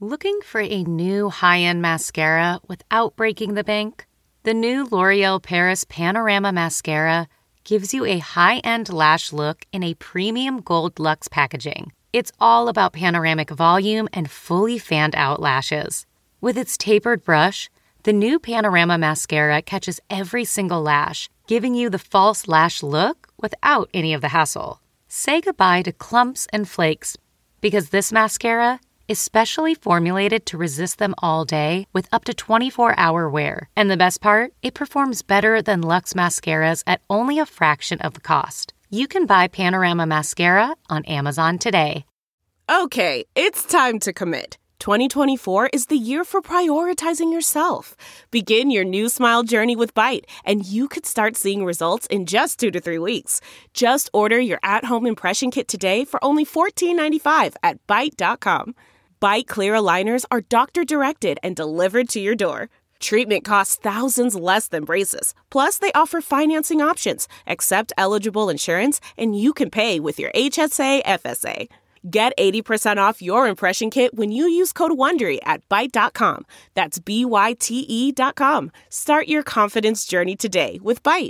Looking for a new high-end mascara without breaking the bank? The new L'Oreal Paris Panorama Mascara gives you a high-end lash look in a premium gold luxe packaging. It's all about panoramic volume and fully fanned-out lashes. With its tapered brush, the new Panorama Mascara catches every single lash, giving you the false lash look without any of the hassle. Say goodbye to clumps and flakes, because this mascara is specially formulated to resist them all day with up to 24-hour wear. And the best part? It performs better than Luxe mascaras at only a fraction of the cost. You can buy Panorama Mascara on Amazon today. Okay, it's time to commit. 2024 is the year for prioritizing yourself. Begin your new smile journey with Byte, and you could start seeing results in just 2 to 3 weeks. Just order your at-home impression kit today for only $14.95 at Byte.com. Byte Clear aligners are doctor-directed and delivered to your door. Treatment costs thousands less than braces. Plus, they offer financing options, accept eligible insurance, and you can pay with your HSA FSA. Get 80% off your impression kit when you use code WONDERY at Byte.com. That's BYTE.com. Start your confidence journey today with Byte.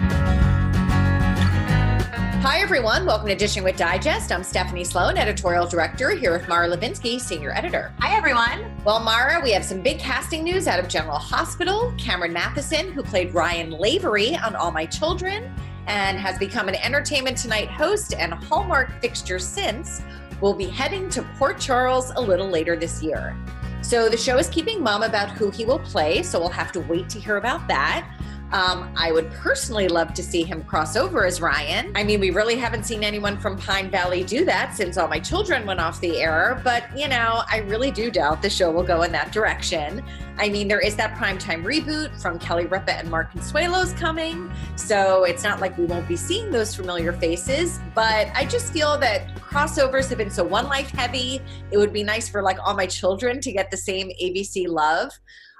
Hi, everyone. Welcome to Dishing with Digest. I'm Stephanie Sloan, editorial director, here with Mara Levinsky, senior editor. Hi, everyone. Well, Mara, we have some big casting news out of General Hospital. Cameron Matheson, who played Ryan Lavery on All My Children and has become an Entertainment Tonight host and Hallmark fixture since, will be heading to Port Charles a little later this year. So the show is keeping mum about who he will play, so we'll have to wait to hear about that. I would personally love to see him cross over as Ryan. I mean, we really haven't seen anyone from Pine Valley do that since All My Children went off the air, but, you know, I really do doubt the show will go in that direction. I mean, there is that primetime reboot from Kelly Ripa and Mark Consuelo's coming, so it's not like we won't be seeing those familiar faces, but I just feel that crossovers have been so One Life heavy. It would be nice for, like, All My Children to get the same ABC love.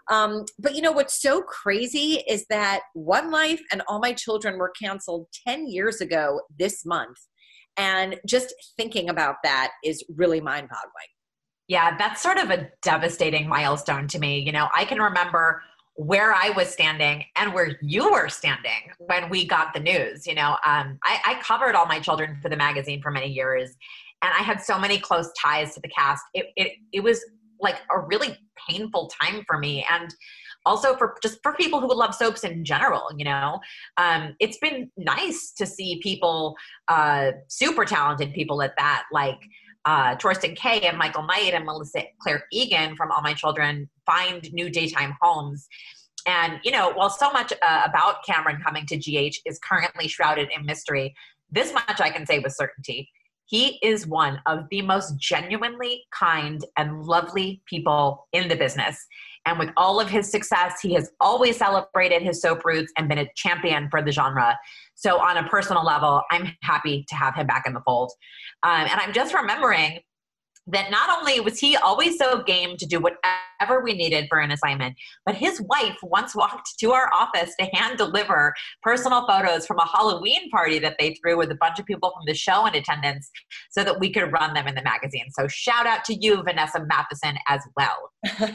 But you know, what's so crazy is that One Life and All My Children were canceled 10 years ago this month. And just thinking about that is really mind-boggling. Yeah, that's sort of a devastating milestone to me. You know, I can remember where I was standing and where you were standing when we got the news. You know, I covered All My Children for the magazine for many years, and I had so many close ties to the cast. It was like a really painful time for me. And also for people who love soaps in general, you know, it's been nice to see people, super talented people at that, like Torsten Kay and Michael Knight and Melissa Claire Egan from All My Children find new daytime homes. And, you know, while so much about Cameron coming to GH is currently shrouded in mystery, this much I can say with certainty. He is one of the most genuinely kind and lovely people in the business. And with all of his success, he has always celebrated his soap roots and been a champion for the genre. So on a personal level, I'm happy to have him back in the fold. And I'm just remembering that not only was he always so game to do whatever we needed for an assignment, but his wife once walked to our office to hand deliver personal photos from a Halloween party that they threw with a bunch of people from the show in attendance so that we could run them in the magazine. So shout out to you, Vanessa Matheson, as well.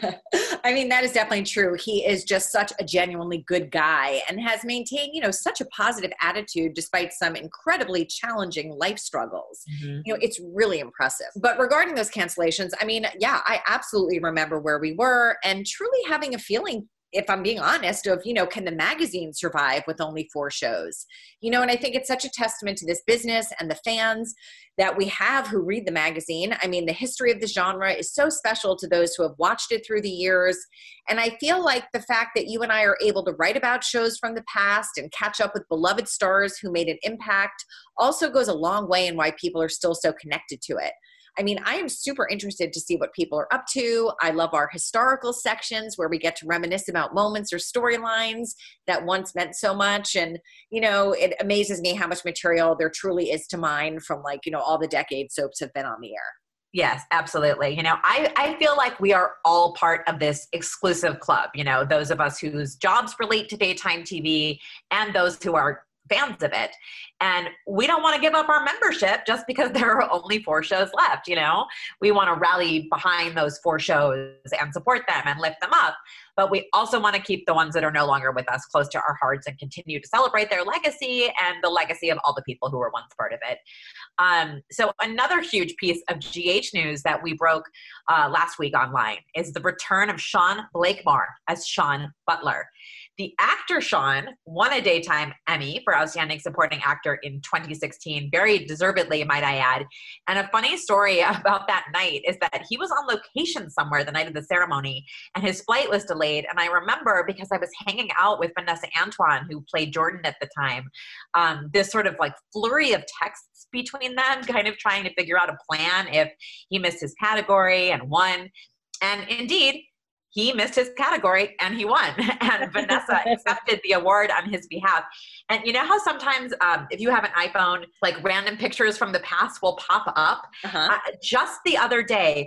I mean, that is definitely true. He is just such a genuinely good guy and has maintained, you know, such a positive attitude despite some incredibly challenging life struggles. Mm-hmm. You know, it's really impressive. But regarding those cancellations, I mean, yeah, I absolutely remember where we were and truly having a feeling, if I'm being honest, of, you know, can the magazine survive with only 4 shows? You know, and I think it's such a testament to this business and the fans that we have who read the magazine. I mean, the history of the genre is so special to those who have watched it through the years. And I feel like the fact that you and I are able to write about shows from the past and catch up with beloved stars who made an impact also goes a long way in why people are still so connected to it. I mean, I am super interested to see what people are up to. I love our historical sections where we get to reminisce about moments or storylines that once meant so much. And, you know, it amazes me how much material there truly is to mine from, like, you know, all the decades soaps have been on the air. Yes, absolutely. You know, I feel like we are all part of this exclusive club, you know, those of us whose jobs relate to daytime TV and those who are fans of it. And we don't want to give up our membership just because there are only 4 shows left. We want to rally behind those 4 shows and support them and lift them up. But we also want to keep the ones that are no longer with us close to our hearts and continue to celebrate their legacy and the legacy of all the people who were once part of it. So another huge piece of GH news that we broke last week online is the return of Sean Blakemore as Sean Butler. The actor Sean won a Daytime Emmy for Outstanding Supporting Actor in 2016, very deservedly, might I add. And a funny story about that night is that he was on location somewhere the night of the ceremony, and his flight was delayed. And I remember, because I was hanging out with Vanessa Antoine, who played Jordan at the time, this sort of like flurry of texts between them, kind of trying to figure out a plan if he missed his category and won. And indeed, he missed his category and he won. And Vanessa accepted the award on his behalf. And you know how sometimes if you have an iPhone, like random pictures from the past will pop up? Just the other day,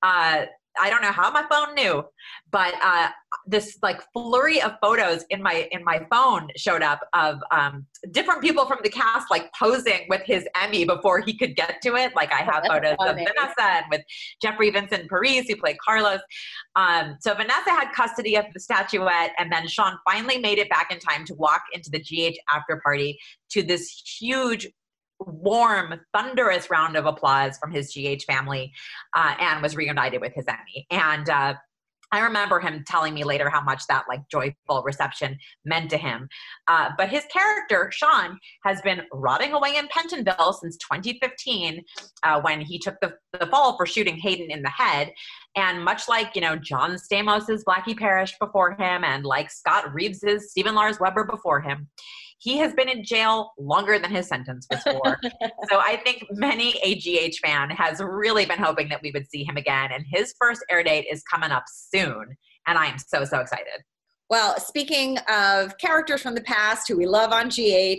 I don't know how my phone knew, but this like flurry of photos in my phone showed up of different people from the cast like posing with his Emmy before he could get to it. Like I have photos of Vanessa and with Jeffrey Vincent Parise, who played Carlos. So Vanessa had custody of the statuette, and then Sean finally made it back in time to walk into the GH after party to this huge, warm, thunderous round of applause from his GH family, and was reunited with his Emmy. And I remember him telling me later how much that like joyful reception meant to him. But his character, Sean, has been rotting away in Pentonville since 2015, when he took the fall for shooting Hayden in the head. And much like, John Stamos's Blackie Parrish before him, and like Scott Reeves's Stephen Lars Weber before him, he has been in jail longer than his sentence was for. So I think many AGH fan has really been hoping that we would see him again. And his first air date is coming up soon. And I am so, so excited. Well, speaking of characters from the past who we love on GH,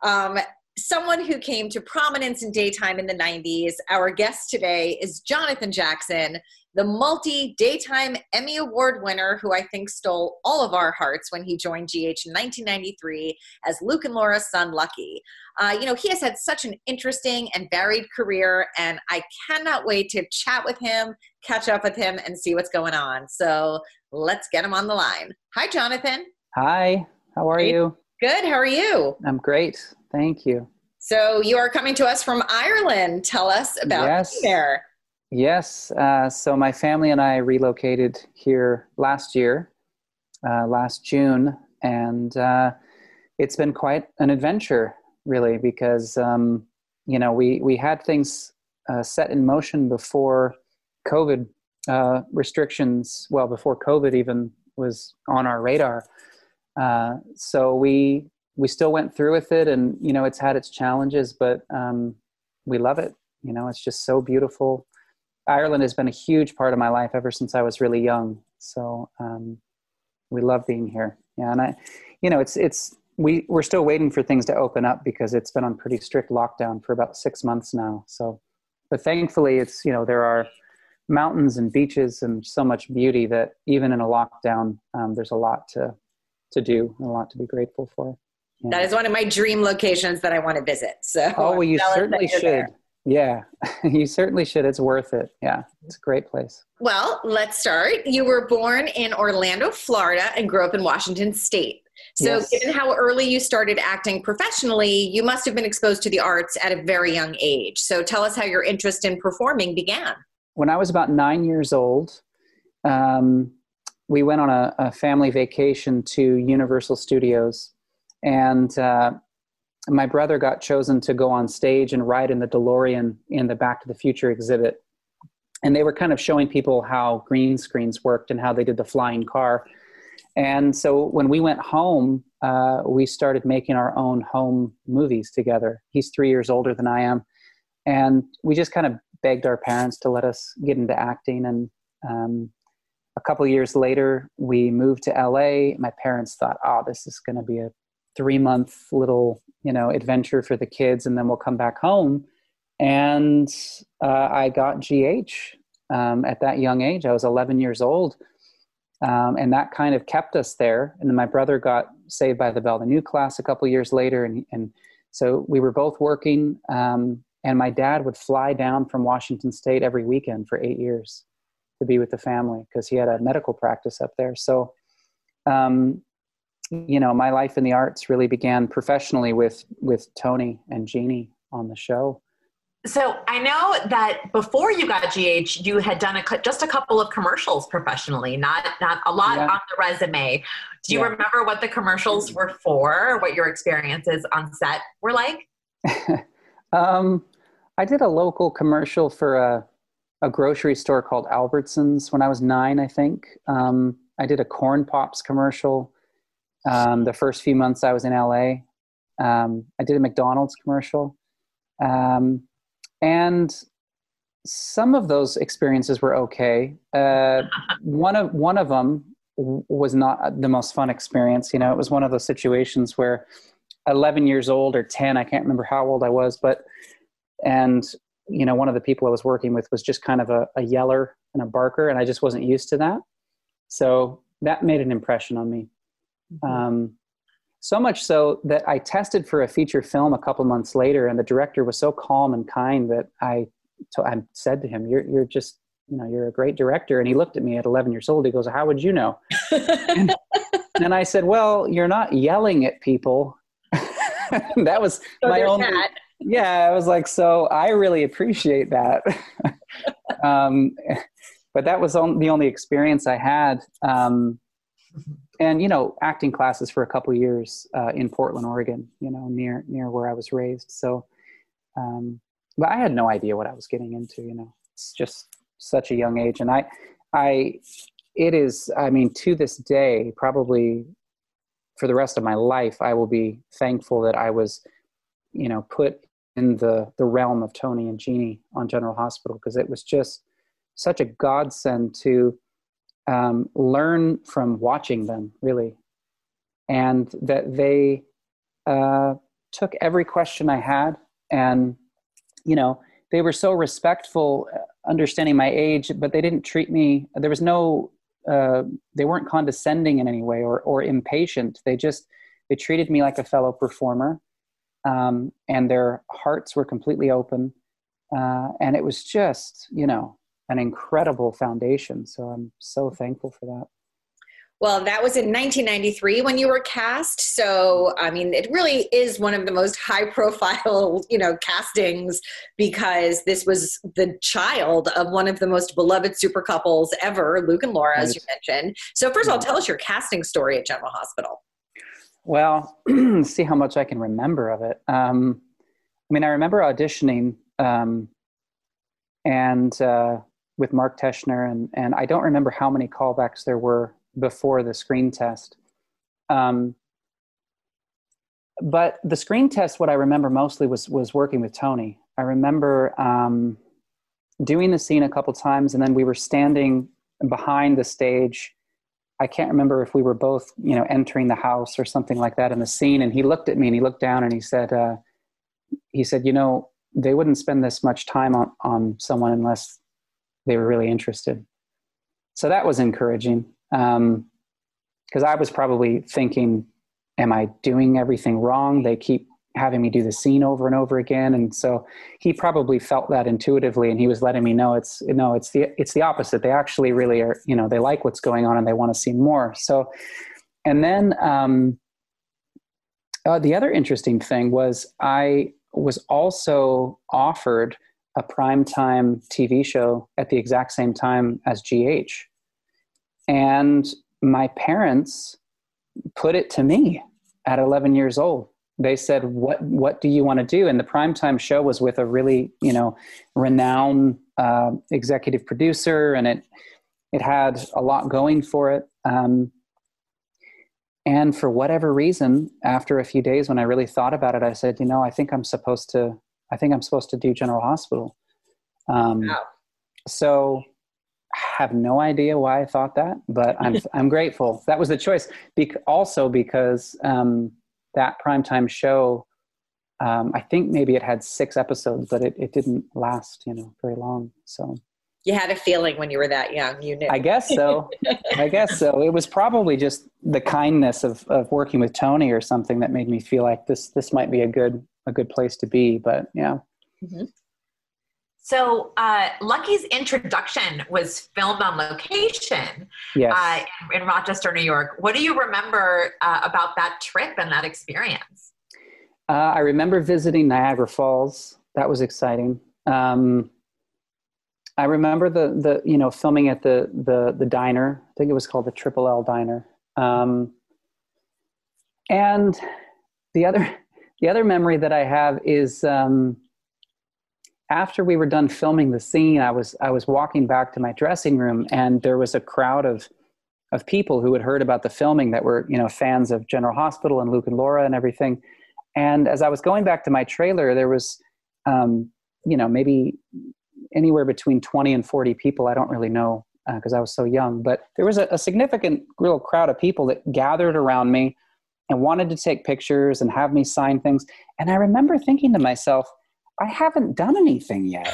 someone who came to prominence in daytime in the 90s, our guest today is Jonathan Jackson, the multi-Daytime Emmy Award winner who I think stole all of our hearts when he joined GH in 1993 as Luke and Laura's son, Lucky. He has had such an interesting and varied career, and I cannot wait to chat with him, catch up with him, and see what's going on. So let's get him on the line. Hi, Jonathan. Hi, how are you? Good, how are you? I'm great, thank you. So you are coming to us from Ireland. Tell us about being there. Yes, so my family and I relocated here last year, last June, and it's been quite an adventure, really, because, we had things set in motion before COVID restrictions, before COVID even was on our radar. So we still went through with it, and, it's had its challenges, but we love it. It's just so beautiful. Ireland has been a huge part of my life ever since I was really young. So we love being here. Yeah, and we're still waiting for things to open up because it's been on pretty strict lockdown for about 6 months now. So, but thankfully it's, there are mountains and beaches and so much beauty that even in a lockdown, there's a lot to do and a lot to be grateful for. Yeah. That is one of my dream locations that I want to visit. So well, you certainly should. There. Yeah, you certainly should. It's worth it. Yeah, it's a great place. Well, let's start. You were born in Orlando, Florida, and grew up in Washington State. So yes. Given how early you started acting professionally, you must have been exposed to the arts at a very young age. So tell us how your interest in performing began. When I was about 9 years old, we went on a family vacation to Universal Studios, and my brother got chosen to go on stage and ride in the DeLorean in the Back to the Future exhibit. And they were kind of showing people how green screens worked and how they did the flying car. And so when we went home, we started making our own home movies together. He's 3 years older than I am. And we just kind of begged our parents to let us get into acting. And a couple of years later, we moved to LA. My parents thought, this is going to be a 3-month little adventure for the kids, and then we'll come back home. And I got GH at that young age. I was 11 years old, and that kind of kept us there. And then my brother got Saved by the Bell, the new class, a couple years later. And so we were both working. And my dad would fly down from Washington State every weekend for 8 years to be with the family because he had a medical practice up there. So, my life in the arts really began professionally with Tony and Jeannie on the show. So I know that before you got GH, you had done just a couple of commercials professionally, not a lot on the resume. Do you remember what the commercials were for, what your experiences on set were like? I did a local commercial for a grocery store called Albertsons when I was 9, I think. I did a Corn Pops commercial the first few months I was in LA. I did a McDonald's commercial. And some of those experiences were okay. One of them was not the most fun experience. It was one of those situations where 11 years old or 10, I can't remember how old I was, one of the people I was working with was just kind of a yeller and a barker, and I just wasn't used to that. So that made an impression on me. So much so that I tested for a feature film a couple months later, and the director was so calm and kind that I said to him, you're just, you're a great director. And he looked at me at 11 years old. He goes, how would you know? and I said, well, you're not yelling at people. That was my only, I was like, so I really appreciate that. But that was the only experience I had. And, acting classes for a couple of years in Portland, Oregon, near where I was raised. So, but I had no idea what I was getting into, it's just such a young age. And to this day, probably for the rest of my life, I will be thankful that I was, put in the realm of Tony and Jeannie on General Hospital, because it was just such a godsend to learn from watching them, really. And that they took every question I had, and, they were so respectful, understanding my age, but they didn't treat me, there was no, they weren't condescending in any way or impatient. They treated me like a fellow performer, and their hearts were completely open. And it was just, an incredible foundation. So I'm so thankful for that. Well, that was in 1993 when you were cast. So, it really is one of the most high profile, castings, because this was the child of one of the most beloved super couples ever, Luke and Laura, as you mentioned. So first of all, tell us your casting story at General Hospital. Well, see how much I can remember of it. I remember auditioning with Mark Teschner, and I don't remember how many callbacks there were before the screen test. But the screen test, what I remember mostly was working with Tony. I remember doing the scene a couple times, and then we were standing behind the stage. I can't remember if we were both, entering the house or something like that in the scene. And he looked at me and he looked down and he said, they wouldn't spend this much time on someone unless they were really interested. So that was encouraging. Because I was probably thinking, am I doing everything wrong? They keep having me do the scene over and over again. And so he probably felt that intuitively, and he was letting me know it's the opposite. They actually really are, they like what's going on and they want to see more. So, and then the other interesting thing was I was also offered a primetime TV show at the exact same time as GH. And my parents put it to me at 11 years old. They said, what do you want to do? And the primetime show was with a really, renowned executive producer, and it had a lot going for it. And for whatever reason, after a few days when I really thought about it, I said, I think I'm supposed to do General Hospital. Wow. So I have no idea why I thought that, but I'm grateful. That was the choice. Also because that primetime show, I think maybe it had 6 episodes, but it didn't last, very long. So You had a feeling when you were that young, you knew. I guess so. It was probably just the kindness of working with Tony or something that made me feel like this might be a good place to be. But yeah. Mm-hmm. So Lucky's introduction was filmed on location. Yes. In Rochester, New York. What do you remember about that trip and that experience? I remember visiting Niagara Falls. That was exciting. I remember the filming at the diner. I think it was called the Triple L Diner. And the other memory that I have is after we were done filming the scene, I was walking back to my dressing room, and there was a crowd of people who had heard about the filming that were, fans of General Hospital and Luke and Laura and everything. And as I was going back to my trailer, there was, maybe anywhere between 20 and 40 people. I don't really know because I was so young, but there was a significant real crowd of people that gathered around me and wanted to take pictures and have me sign things. And I remember thinking to myself, I haven't done anything yet.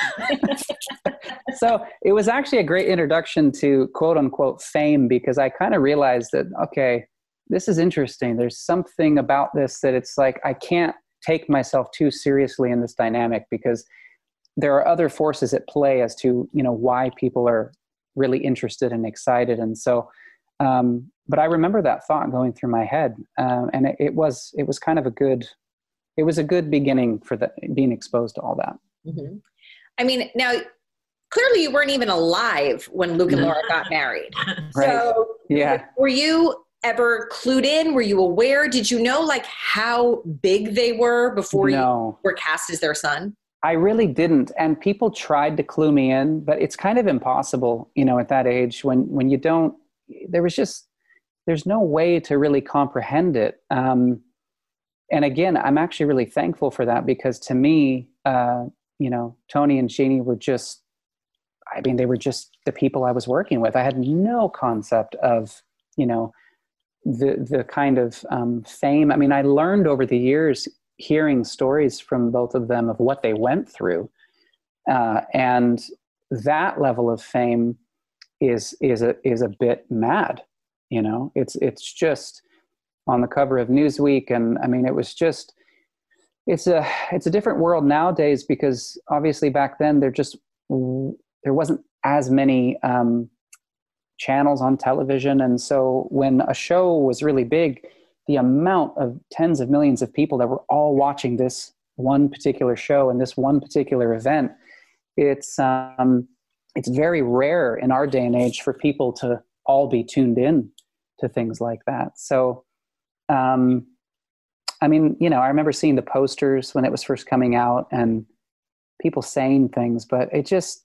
So it was actually a great introduction to quote unquote fame, because I kind of realized that, okay, this is interesting. There's something about this that it's like, I can't take myself too seriously in this dynamic, because there are other forces at play as to, why people are really interested and excited. And so, but I remember that thought going through my head. And it was kind of a good beginning for being exposed to all that. Mm-hmm. I mean, now clearly you weren't even alive when Luke and Laura got married. Right. So yeah. Were you ever clued in? Were you aware? Did you know like how big they were before you were cast as their son? I really didn't. And people tried to clue me in, but it's kind of impossible, at that age when you don't, there's no way to really comprehend it. And again, I'm actually really thankful for that, because to me, Tony and Jeannie were they were just the people I was working with. I had no concept of, the kind of fame. I mean, I learned over the years hearing stories from both of them of what they went through. And that level of fame is a bit mad, it's just on the cover of Newsweek. And I mean, it was just, it's a different world nowadays, because obviously back then there wasn't as many channels on television. And so when a show was really big, the amount of tens of millions of people that were all watching this one particular show and this one particular event, it's very rare in our day and age for people to all be tuned in to things like that. So, I mean, I remember seeing the posters when it was first coming out and people saying things, but it just,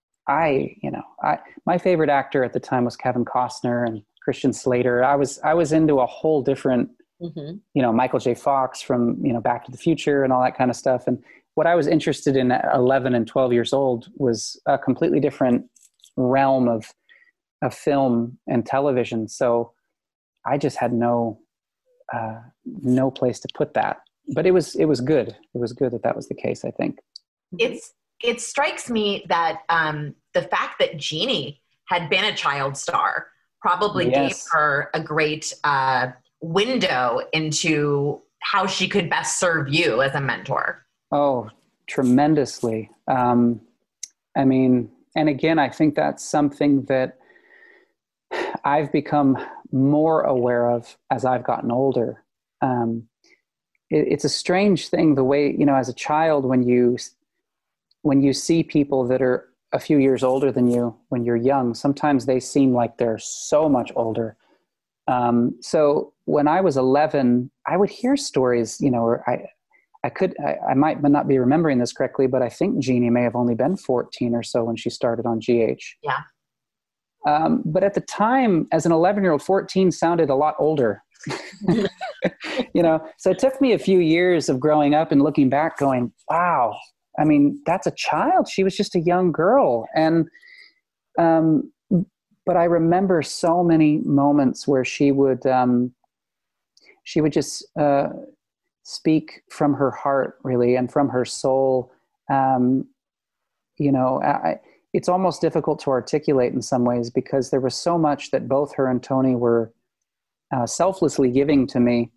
my favorite actor at the time was Kevin Costner and Christian Slater. I was into a whole different, Michael J. Fox from, Back to the Future and all that kind of stuff. And what I was interested in at 11 and 12 years old was a completely different realm of film and television. So I just had no place to put that, but it was good. It was good that was the case, I think. It strikes me that the fact that Jeannie had been a child star probably gave her a great window into how she could best serve you as a mentor. Oh, tremendously. I mean, and again, I think that's something that I've become more aware of as I've gotten older. It's a strange thing, the way, as a child, when you see people that are a few years older than you when you're young, sometimes they seem like they're so much older. So when I was 11, I would hear stories, or I might not be remembering this correctly, but I think Jeannie may have only been 14 or so when she started on GH. Yeah. But at the time, as an 11-year-old, 14 sounded a lot older. So it took me a few years of growing up and looking back going, wow, I mean, that's a child. She was just a young girl. And, but I remember so many moments where she would just speak from her heart, really, and from her soul. it's almost difficult to articulate in some ways, because there was so much that both her and Tony were selflessly giving to me,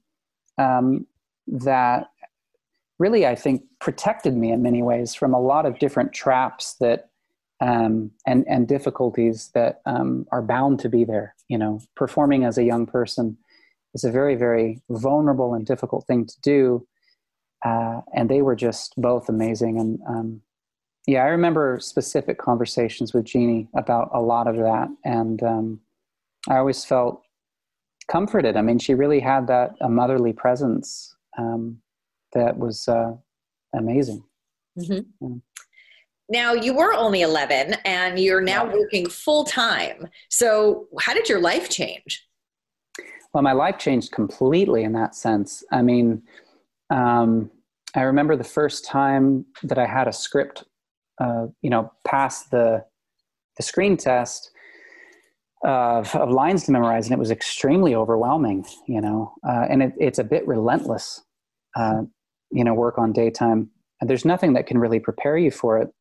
that really, I think, protected me in many ways from a lot of different traps that and difficulties that are bound to be there. You know, performing as a young person is a very, very vulnerable and difficult thing to do. And they were just both amazing. And I remember specific conversations with Jeannie about a lot of that. And I always felt comforted. I mean, she really had a motherly presence that was amazing. Mm-hmm. Yeah. Now, you were only 11 and you're now working full time. So how did your life change? Well, my life changed completely in that sense. I mean, I remember the first time that I had a script, pass the screen test of lines to memorize, and it was extremely overwhelming, and it's a bit relentless, work on daytime. And there's nothing that can really prepare you for it.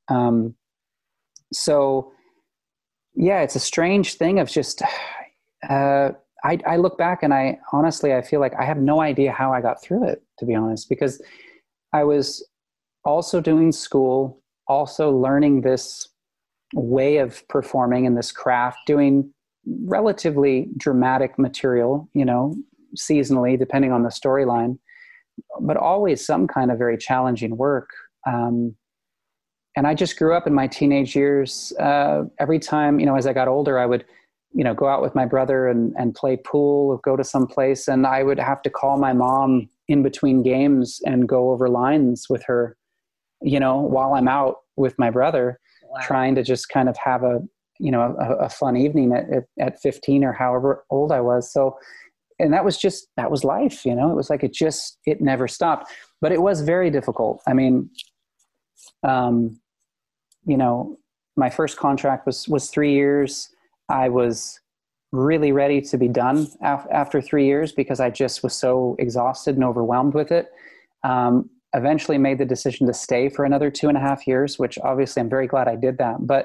It's a strange thing of just, I look back and I feel like I have no idea how I got through it, to be honest, because I was also doing school, also learning this way of performing in this craft, doing relatively dramatic material, seasonally, depending on the storyline, but always some kind of very challenging work. And I just grew up in my teenage years. Every time, as I got older, I would, go out with my brother and play pool or go to some place. And I would have to call my mom in between games and go over lines with her, while I'm out with my brother. Wow. Trying to just kind of have a fun evening at 15 or however old I was. So, and that was life, it was like, it never stopped, but it was very difficult. I mean, my first contract was 3 years. I was really ready to be done after 3 years because I just was so exhausted and overwhelmed with it. Eventually made the decision to stay for another 2.5 years, which obviously I'm very glad I did that. But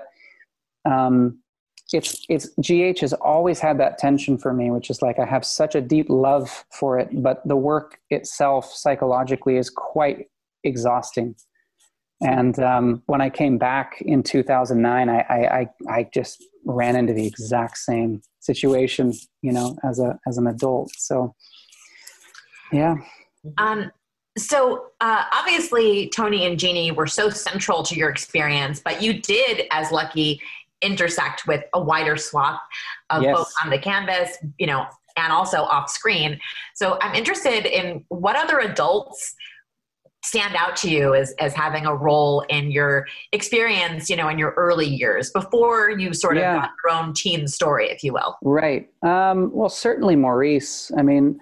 it's GH has always had that tension for me, which is like I have such a deep love for it, but the work itself psychologically is quite exhausting. And when I came back in 2009, I just ran into the exact same situation, as an adult. So, yeah. So obviously Tony and Jeannie were so central to your experience, but you did, as Lucky, intersect with a wider swath of both on the canvas, and also off screen. So I'm interested in what other adults stand out to you as having a role in your experience, in your early years before you sort of got your own teen story, if you will. Right. Well, certainly Maurice. I mean,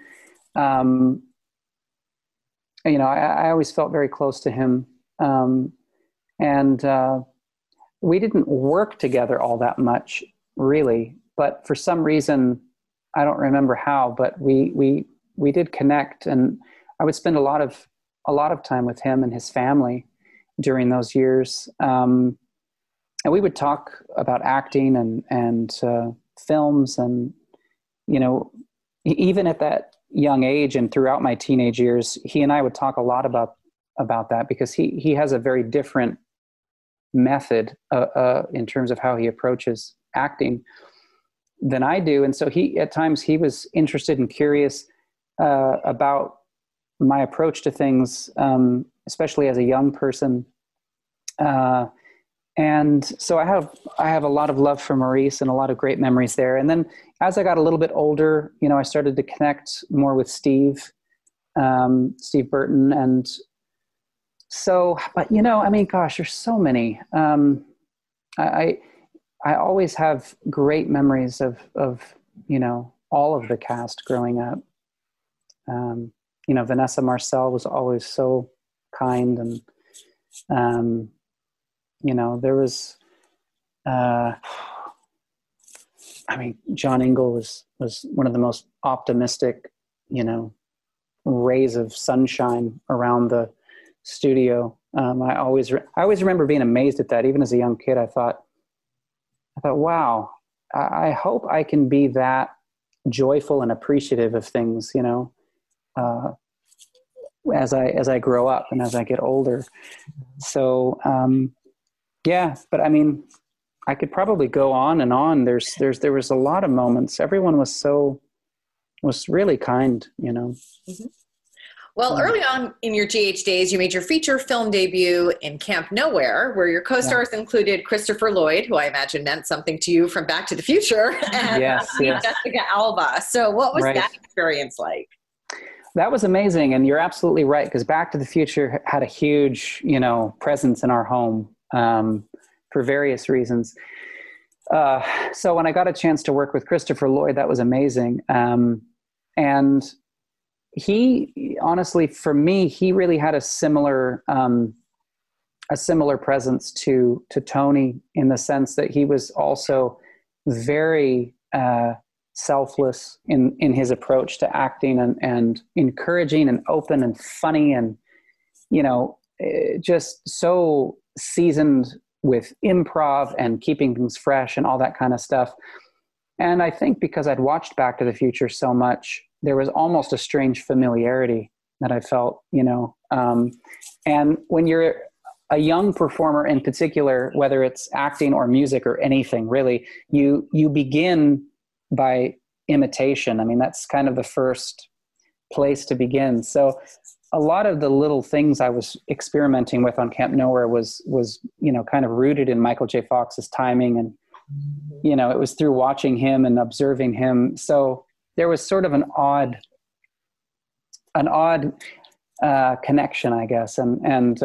I always felt very close to him. And we didn't work together all that much, really. But for some reason, I don't remember how, but we did connect. And I would spend a lot of time with him and his family during those years. And we would talk about acting and films. And, even at that young age and throughout my teenage years, he and I would talk a lot about that because he has a very different method in terms of how he approaches acting than I do. And so at times he was interested and curious about my approach to things, especially as a young person. And so I have a lot of love for Maurice and a lot of great memories there. And then as I got a little bit older, I started to connect more with Steve Burton. And so, but gosh, there's so many. I always have great memories of all of the cast growing up. Vanessa Marcel was always so kind, and there was, John Ingle was one of the most optimistic, rays of sunshine around the studio. I always remember being amazed at that. Even as a young kid, I thought, thought, wow, I hope I can be that joyful and appreciative of things, you know, as I grow up and as I get older. So, yeah, but I mean, I could probably go on and on. There was a lot of moments. Everyone was really kind, you know. Mm-hmm. Well, early on in your GH days, you made your feature film debut in Camp Nowhere, where your co-stars included Christopher Lloyd, who I imagine meant something to you from Back to the Future, and Jessica Alba. So what was that experience like? That was amazing. And you're absolutely right, because Back to the Future had a huge, you know, presence in our home for various reasons. So when I got a chance to work with Christopher Lloyd, that was amazing. And he, honestly, for me, he really had a similar presence to Tony, in the sense that he was also very selfless in his approach to acting, and encouraging and open and funny, and, you know, just so seasoned with improv and keeping things fresh and all that kind of stuff. And I think because I'd watched Back to the Future so much, there was almost a strange familiarity that I felt, you know. And when you're a young performer in particular, whether it's acting or music or anything, really, you begin by imitation. I mean, that's kind of the first place to begin. So a lot of the little things I was experimenting with on Camp Nowhere was, you know, kind of rooted in Michael J. Fox's timing. And, you know, it was through watching him and observing him. So there was sort of an odd connection, I guess. And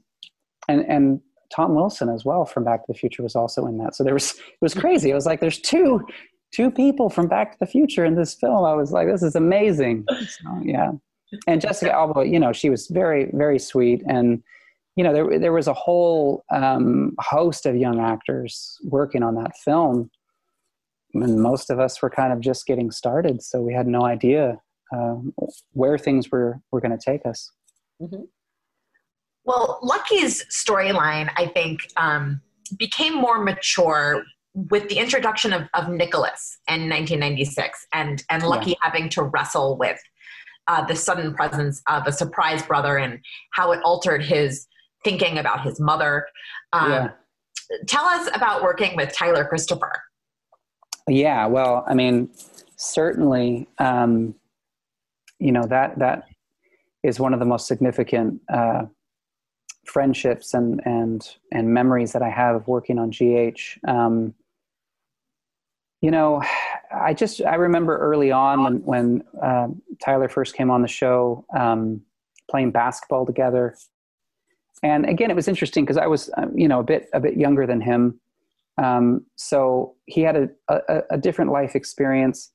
Tom Wilson as well from Back to the Future was also in that. So it was crazy. It was like, there's two people from Back to the Future in this film. I was like, this is amazing. So, yeah. And Jessica Alba, you know, she was very, very sweet. And, you know, there was a whole host of young actors working on that film. And most of us were kind of just getting started. So we had no idea where things were going to take us. Mm-hmm. Well, Lucky's storyline, I think, became more mature with the introduction of Nicholas in 1996, and Lucky having to wrestle with the sudden presence of a surprise brother and how it altered his thinking about his mother. Tell us about working with Tyler Christopher. Yeah, well, I mean, certainly, you know, that is one of the most significant friendships and memories that I have of working on GH. You know, I remember early on when Tyler first came on the show, playing basketball together. And again, it was interesting because I was, you know, a bit younger than him. So he had a different life experience.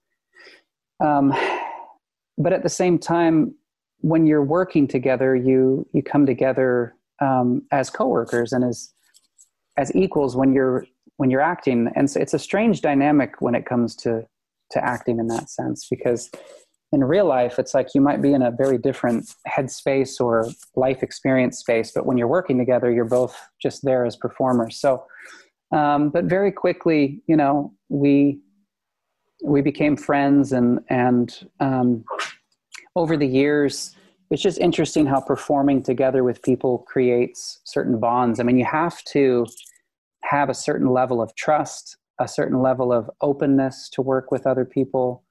But at the same time, when you're working together, you come together as coworkers and as equals when you're acting. And so it's a strange dynamic when it comes to acting in that sense, because in real life, it's like you might be in a very different headspace or life experience space, but when you're working together, you're both just there as performers. So, but very quickly, you know, we became friends, and over the years, it's just interesting how performing together with people creates certain bonds. I mean, you have to have a certain level of trust, a certain level of openness to work with other people.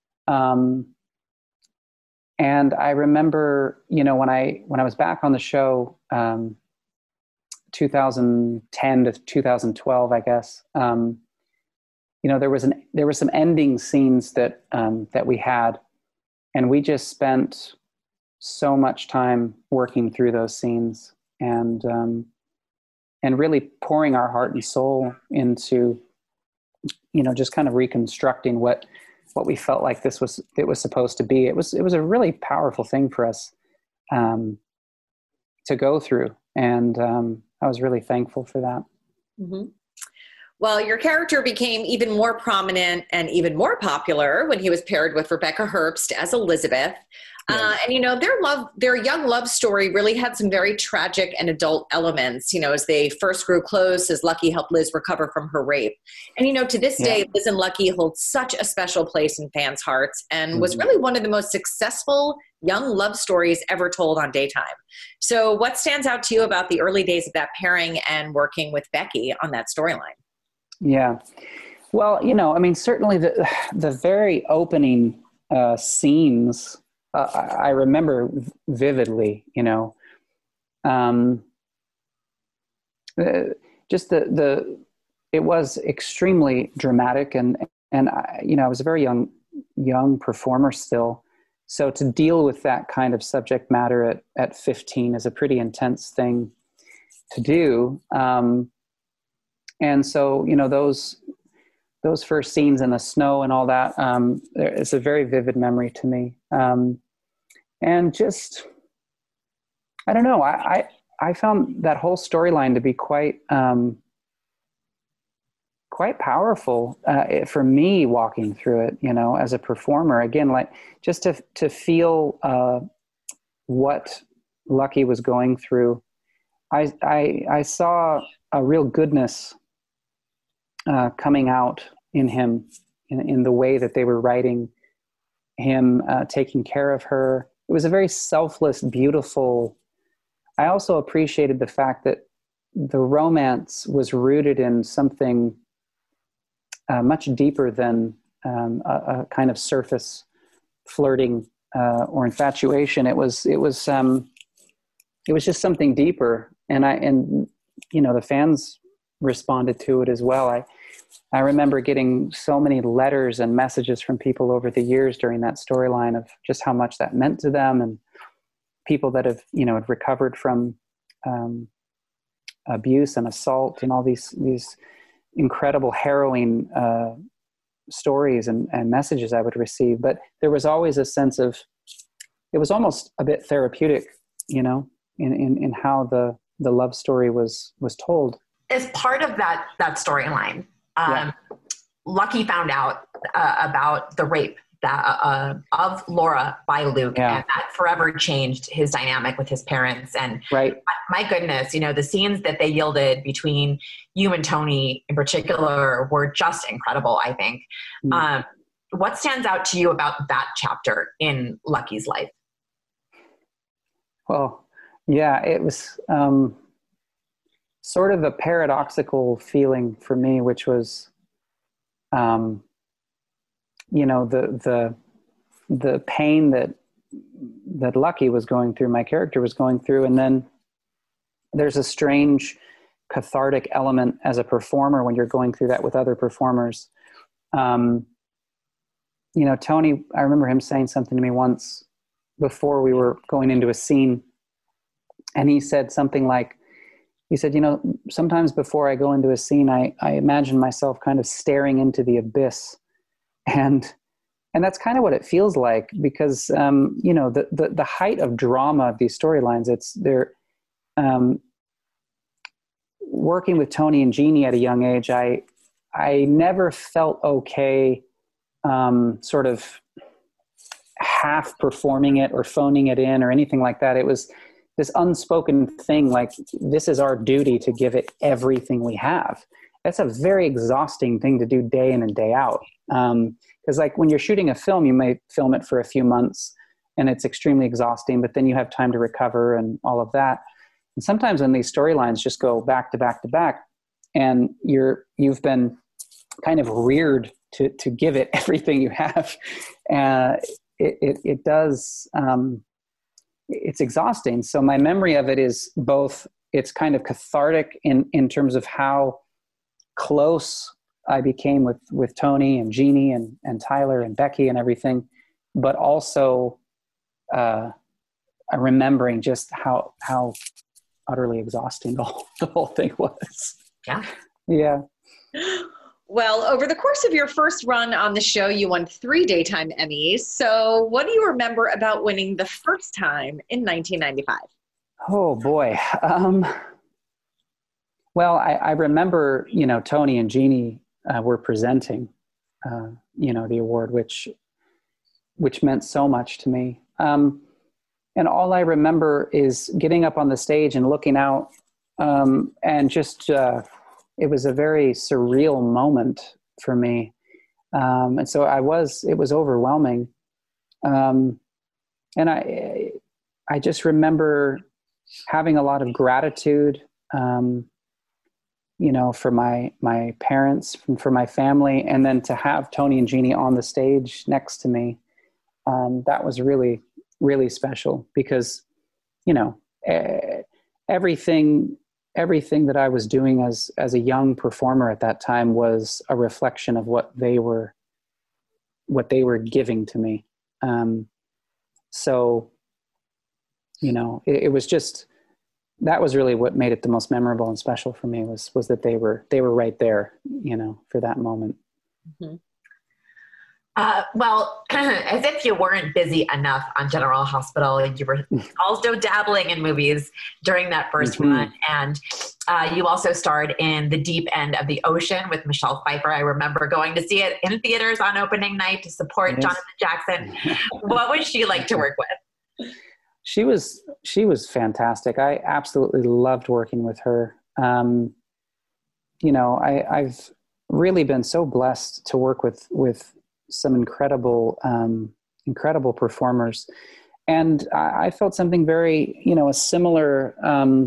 And I remember, you know, when I was back on the show, 2010 to 2012, I guess, you know, there were some ending scenes that we had, and we just spent so much time working through those scenes and really pouring our heart and soul into, you know, just kind of reconstructing what we felt like it was supposed to be. It was a really powerful thing for us to go through. And I was really thankful for that. Mm-hmm. Well, your character became even more prominent and even more popular when he was paired with Rebecca Herbst as Elizabeth. And their young love story really had some very tragic and adult elements, as they first grew close, as Lucky helped Liz recover from her rape. And, to this day, Liz and Lucky hold such a special place in fans' hearts and was really one of the most successful young love stories ever told on Daytime. So what stands out to you about the early days of that pairing and working with Becky on that storyline? Yeah. Well, certainly the very opening scenes, I remember vividly, just it was extremely dramatic and I was a very young performer still. So to deal with that kind of subject matter at 15 is a pretty intense thing to do. And so, those first scenes in the snow and all that, it's a very vivid memory to me. And just, I don't know, I found that whole storyline to be quite powerful for me walking through it, as a performer. Again, like just to feel what Lucky was going through. I saw a real goodness coming out in him, in the way that they were writing him, taking care of her. It was a very selfless, beautiful. I also appreciated the fact that the romance was rooted in something much deeper than a kind of surface flirting or infatuation. It was just something deeper, and the fans responded to it as well. I remember getting so many letters and messages from people over the years during that storyline of just how much that meant to them, and people that have recovered from abuse and assault and all these incredible, harrowing stories and messages I would receive. But there was always a sense of, it was almost a bit therapeutic, in how the love story was told. As part of that storyline, Lucky found out about the rape of Laura by Luke, and that forever changed his dynamic with his parents. And my goodness, the scenes that they yielded between you and Tony in particular were just incredible, I think. What stands out to you about that chapter in Lucky's life? Well, it was sort of a paradoxical feeling for me, which was, the pain that Lucky was going through, my character was going through. And then there's a strange cathartic element as a performer when you're going through that with other performers. Tony, I remember him saying something to me once before we were going into a scene, and he said something like, sometimes before I go into a scene, I imagine myself kind of staring into the abyss. And that's kind of what it feels like, because, the height of drama of these storylines, they're working with Tony and Jeannie at a young age. I never felt okay, sort of half performing it or phoning it in or anything like that. It was this unspoken thing, like, this is our duty to give it everything we have. That's a very exhausting thing to do day in and day out. Because like when you're shooting a film, you may film it for a few months and it's extremely exhausting, but then you have time to recover and all of that. And sometimes when these storylines just go back to back to back, and you've been kind of reared to give it everything you have, it does, it's exhausting. So my memory of it is both, it's kind of cathartic in terms of how close I became with Tony and Jeannie and Tyler and Becky and everything, but also remembering just how utterly exhausting the whole thing was. Yeah. Well, over the course of your first run on the show, you won 3 Daytime Emmys. So what do you remember about winning the first time in 1995? Oh, boy. Well, I remember, Tony and Jeannie were presenting, the award, which meant so much to me. And all I remember is getting up on the stage and looking out, and just, it was a very surreal moment for me. And so it was overwhelming. And I just remember having a lot of gratitude, for my parents, for my family, and then to have Tony and Jeannie on the stage next to me. That was really, really special because, everything that I was doing as a young performer at that time was a reflection of what they were giving to me. So, it was just, that was really what made it the most memorable and special for me was that they were right there, for that moment. Mm-hmm. Well, as if you weren't busy enough on General Hospital, you were also dabbling in movies during that first run. And you also starred in The Deep End of the Ocean with Michelle Pfeiffer. I remember going to see it in theaters on opening night to support Jonathan Jackson. What was she like to work with? She was fantastic. I absolutely loved working with her. I've really been so blessed to work with some incredible performers. And I felt something very, a similar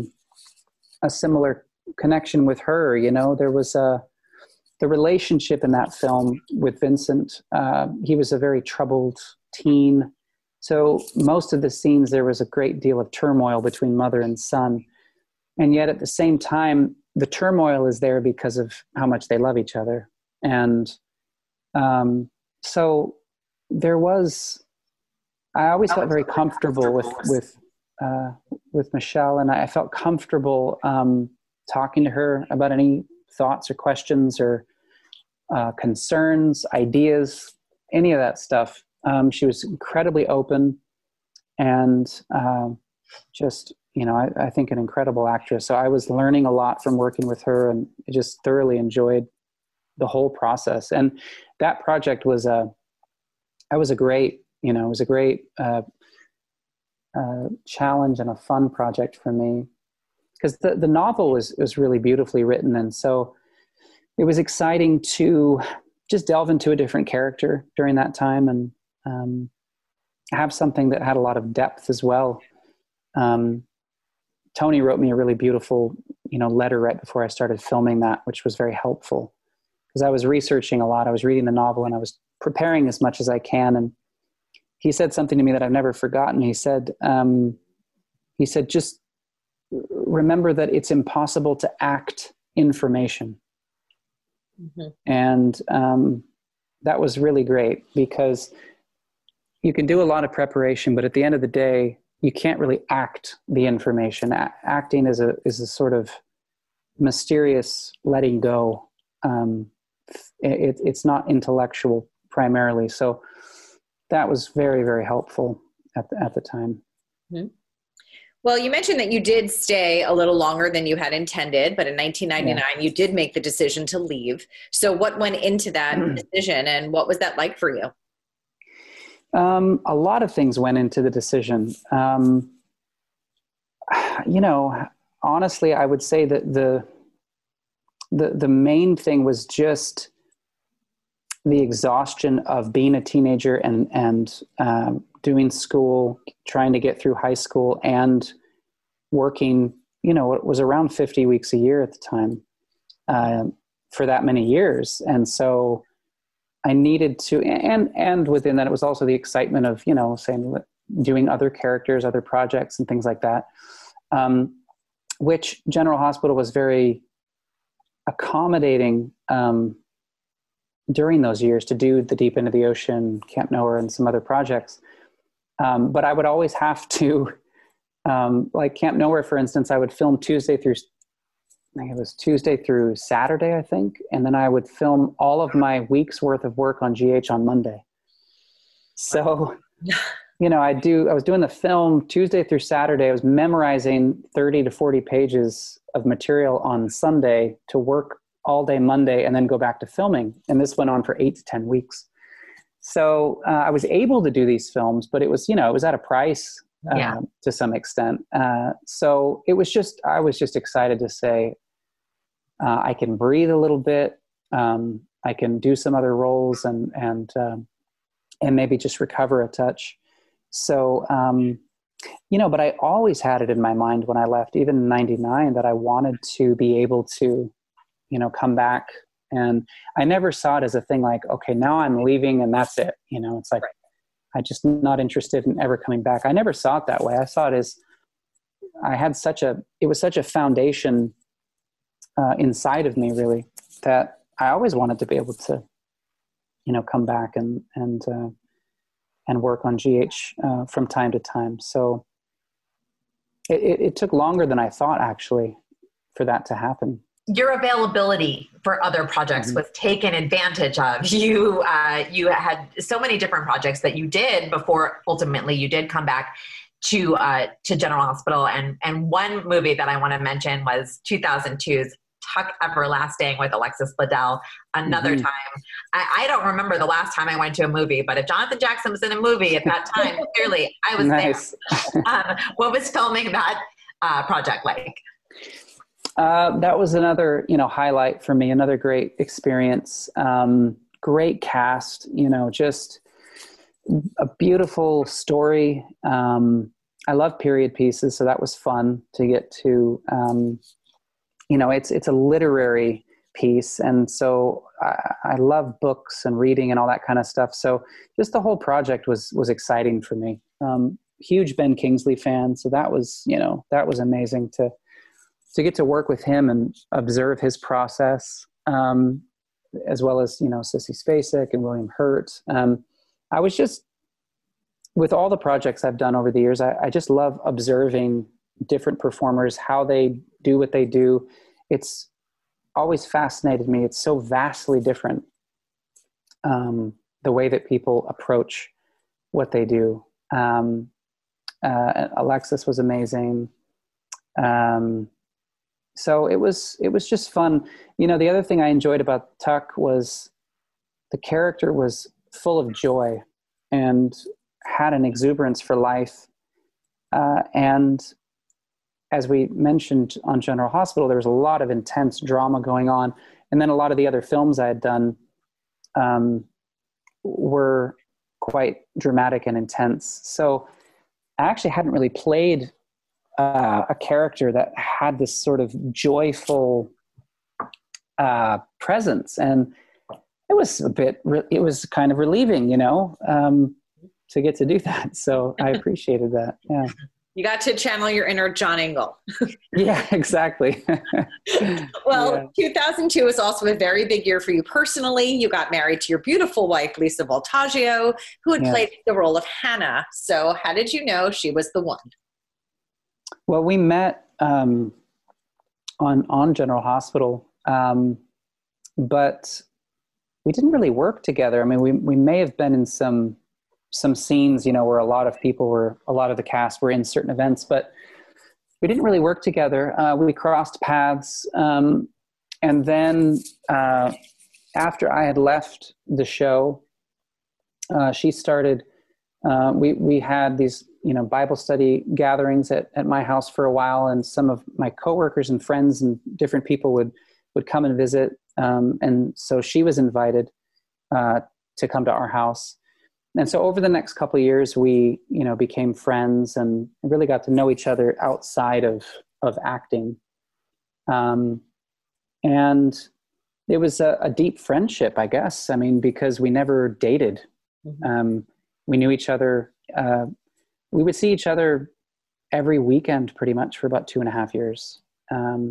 connection with her. There was the relationship in that film with Vincent. He was a very troubled teen. So most of the scenes, there was a great deal of turmoil between mother and son. And yet at the same time, the turmoil is there because of how much they love each other. And so there was, I always felt very comfortable with Michelle, and I felt comfortable talking to her about any thoughts or questions or concerns, ideas, any of that stuff. She was incredibly open and just, I think an incredible actress. So I was learning a lot from working with her, and I just thoroughly enjoyed the whole process. And that project was a great challenge and a fun project for me, because the novel was really beautifully written. And so it was exciting to just delve into a different character during that time and have something that had a lot of depth as well. Tony wrote me a really beautiful, letter right before I started filming that, which was very helpful because I was researching a lot. I was reading the novel and I was preparing as much as I can. And he said something to me that I've never forgotten. He said, just remember that it's impossible to act information. Mm-hmm. And that was really great because you can do a lot of preparation, but at the end of the day, you can't really act the information. Acting is a sort of mysterious letting go. It's not intellectual primarily. So that was very, very helpful at the time. Mm-hmm. Well, you mentioned that you did stay a little longer than you had intended, but in 1999, you did make the decision to leave. So what went into that decision, and what was that like for you? A lot of things went into the decision. Honestly, I would say that the main thing was just the exhaustion of being a teenager and doing school, trying to get through high school and working, it was around 50 weeks a year at the time, for that many years. And so I needed to, and within that, it was also the excitement of, doing other characters, other projects and things like that, which General Hospital was very accommodating, during those years to do The Deep End of the Ocean, Camp Nowhere, and some other projects. But I would always have to, like Camp Nowhere, for instance, I would film Tuesday through Saturday, I think. And then I would film all of my week's worth of work on GH on Monday. So, I was doing the film Tuesday through Saturday. I was memorizing 30 to 40 pages of material on Sunday to work all day Monday and then go back to filming. And this went on for 8 to 10 weeks. So I was able to do these films, but it was, it was at a price Yeah. to some extent. So I was just excited to say, I can breathe a little bit. I can do some other roles and maybe just recover a touch. So, but I always had it in my mind when I left, even in 99, that I wanted to be able to, come back. And I never saw it as a thing like, okay, now I'm leaving and that's it. It's like, I'm just not interested in ever coming back. I never saw it that way. I saw it as it was such a foundation inside of me, really, that I always wanted to be able to, come back and work on GH from time to time. So it took longer than I thought, actually, for that to happen. Your availability for other projects was taken advantage of. You had so many different projects that you did before ultimately you did come back to General Hospital. And one movie that I want to mention was 2002's Tuck Everlasting with Alexis Bledel. Another time, I don't remember the last time I went to a movie, but if Jonathan Jackson was in a movie at that time, clearly I was Nice. there. What was filming that project like? That was another, highlight for me, another great experience. Great cast, just a beautiful story. I love period pieces, so that was fun to get to. It's a literary piece, and so I love books and reading and all that kind of stuff. So just the whole project was exciting for me. Huge Ben Kingsley fan, so that was amazing to get to work with him and observe his process, as well as, Sissy Spacek and William Hurt. I was just, with all the projects I've done over the years, I just love observing different performers, how they do what they do. It's always fascinated me. It's so vastly different, the way that people approach what they do. Alexis was amazing. So it was just fun. The other thing I enjoyed about Tuck was the character was full of joy and had an exuberance for life. And as we mentioned on General Hospital, there was a lot of intense drama going on. And then a lot of the other films I had done were quite dramatic and intense. So I actually hadn't really played a character that had this sort of joyful presence, and it was kind of relieving, to get to do that. So I appreciated that. Yeah. You got to channel your inner John Engel. Yeah, exactly. Well, 2002 was also a very big year for you personally. You got married to your beautiful wife, Lisa Voltaggio, who had played the role of Hannah. So how did you know she was the one? Well, we met on General Hospital, but we didn't really work together. I mean, we may have been in some scenes, where a lot of the cast were in certain events, but we didn't really work together. We crossed paths, and then after I had left the show, she started. We had these, Bible study gatherings at my house for a while, and some of my coworkers and friends and different people would come and visit. And so she was invited to come to our house. And so over the next couple of years, we, became friends and really got to know each other outside of acting. And it was a deep friendship, I guess. I mean, because we never dated. We knew each other. We would see each other every weekend pretty much for about 2.5 years. And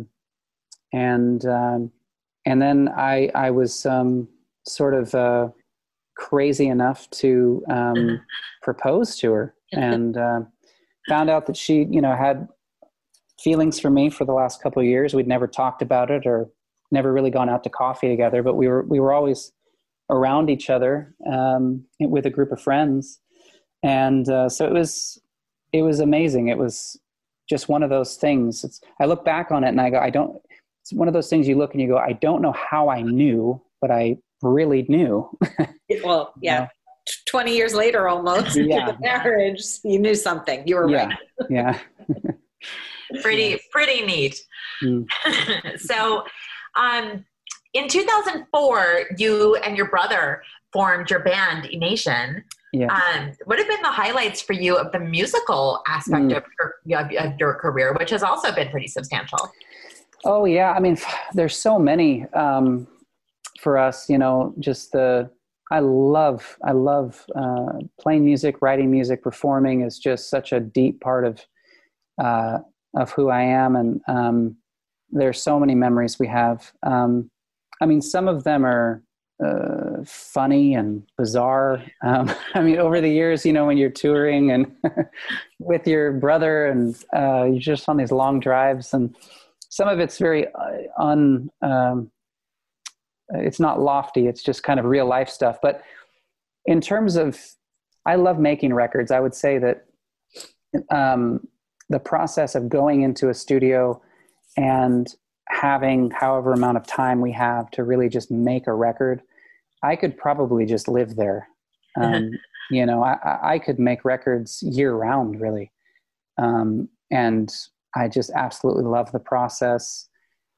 then I was sort of crazy enough to propose to her, and found out that she, had feelings for me for the last couple of years. We'd never talked about it or never really gone out to coffee together, but we were always around each other with a group of friends. And so it was amazing. It was just one of those things. I look back on it and I go, it's one of those things you look and you go, I don't know how I knew, but I really knew. Well, yeah. 20 years later almost into the marriage, you knew something. You were right. Yeah. Pretty neat. So in 2004, you and your brother formed your band, E-Nation. Yeah. What have been the highlights for you of the musical aspect of your career, which has also been pretty substantial? Oh, yeah. I mean, there's so many for us, just I love playing music, writing music, performing is just such a deep part of who I am. And there's so many memories we have. I mean, some of them are funny and bizarre. I mean, over the years, when you're touring and with your brother and you're just on these long drives, and some of it's very it's not lofty. It's just kind of real life stuff. But in terms of, I love making records. I would say that the process of going into a studio and having however amount of time we have to really just make a record, I could probably just live there. I could make records year round, really. And I just absolutely love the process.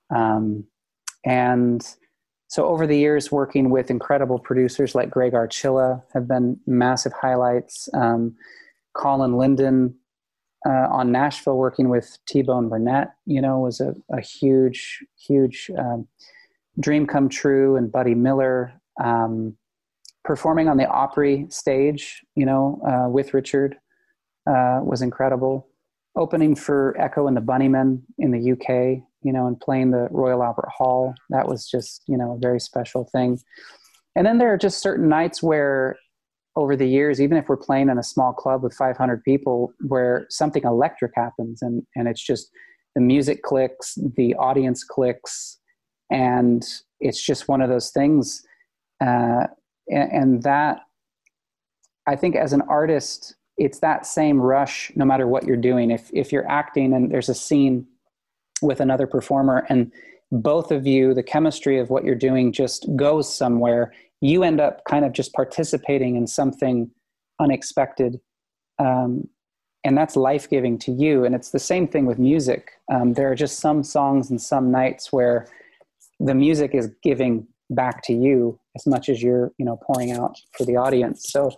And so over the years, working with incredible producers like Greg Archilla have been massive highlights. Colin Linden on Nashville, working with T-Bone Burnett, was a huge dream come true. And Buddy Miller, performing on the Opry stage, with Richard, was incredible. Opening for Echo and the Bunnymen in the UK, and playing the Royal Albert Hall. That was just, a very special thing. And then there are just certain nights where over the years, even if we're playing in a small club with 500 people, where something electric happens and it's just the music clicks, the audience clicks, and it's just one of those things. And that, I think as an artist, it's that same rush no matter what you're doing. If you're acting and there's a scene with another performer and both of you, the chemistry of what you're doing just goes somewhere, you end up kind of just participating in something unexpected. And that's life-giving to you. And it's the same thing with music. There are just some songs and some nights where the music is giving back to you as much as you're, pouring out for the audience. So,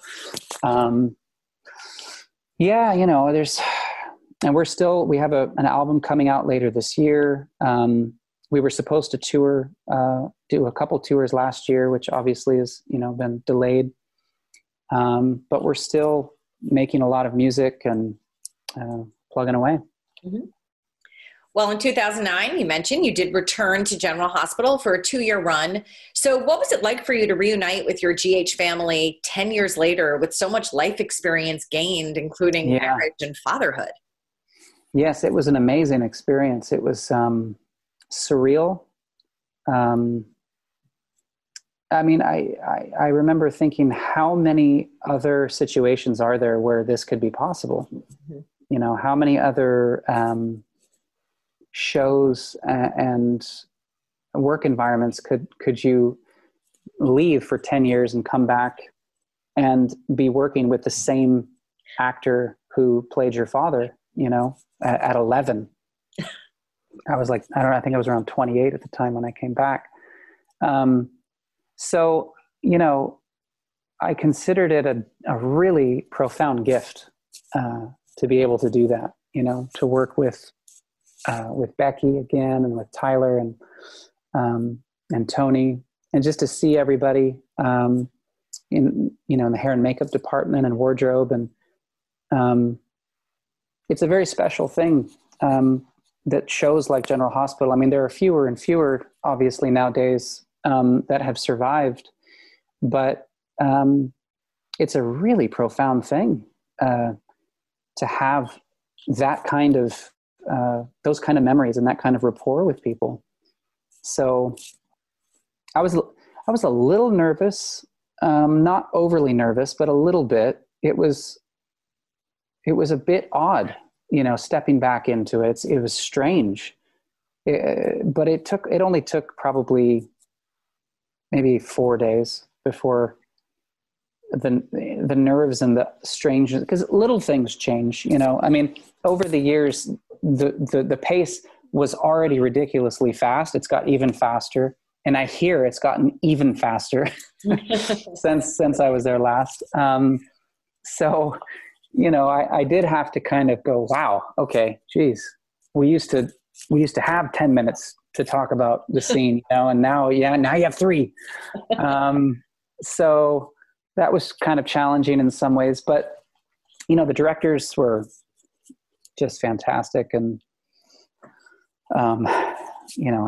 we have an album coming out later this year. We were supposed to tour, do a couple tours last year, which obviously has, been delayed. But we're still making a lot of music and plugging away. Mm-hmm. Well, in 2009, you mentioned you did return to General Hospital for a 2-year run. So what was it like for you to reunite with your GH family 10 years later with so much life experience gained, including marriage and fatherhood? Yes, it was an amazing experience. It was surreal. I remember thinking, how many other situations are there where this could be possible? Mm-hmm. How many other shows and work environments could you leave for 10 years and come back and be working with the same actor who played your father, at 11? I was like, I think I was around 28 at the time when I came back. So, I considered it a really profound gift to be able to do that, to work with Becky again and with Tyler and Tony, and just to see everybody in the hair and makeup department and wardrobe. And it's a very special thing that shows like General Hospital. I mean, there are fewer and fewer, obviously, nowadays that have survived, but it's a really profound thing to have that kind of those kind of memories and that kind of rapport with people. So I was a little nervous, not overly nervous, but a little bit. It was a bit odd, stepping back into it. It was strange, but it only took probably maybe 4 days before the nerves and the strangeness, because little things change, you know. I mean, over the years, the pace was already ridiculously fast. It's got even faster. And I hear it's gotten even faster since I was there last. So, you know, I did have to kind of go, wow, okay, geez, we used to have 10 minutes to talk about the scene, you know, and now you have 3. So that was kind of challenging in some ways, but, you know, the directors were just fantastic. And, you know,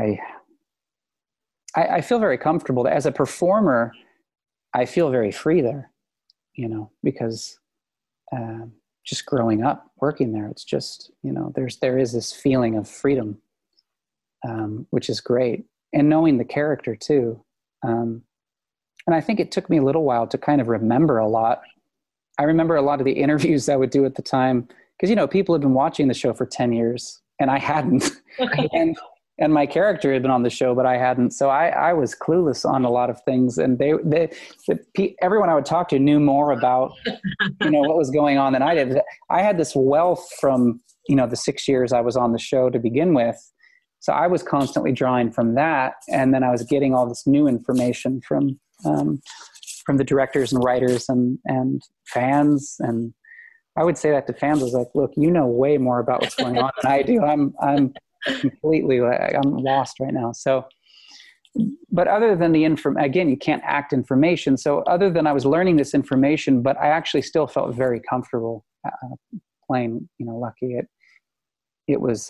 I feel very comfortable. As a performer, I feel very free there, you know, because just growing up working there, it's just, you know, there is this feeling of freedom, which is great. And knowing the character too. And I think it took me a little while to kind of remember a lot. I remember a lot of the interviews I would do at the time, because, you know, people had been watching the show for 10 years and I hadn't. And my character had been on the show, but I hadn't. So I was clueless on a lot of things. And everyone I would talk to knew more about, you know, what was going on than I did. I had this wealth from, you know, the 6 years I was on the show to begin with. So I was constantly drawing from that. And then I was getting all this new information from the directors and writers and fans. And I would say that to fans. I was like, look, you know way more about what's going on than I do. I'm completely, I'm lost right now. So, but other than the again, you can't act information. So other than I was learning this information, but I actually still felt very comfortable playing, you know, Lucky. It was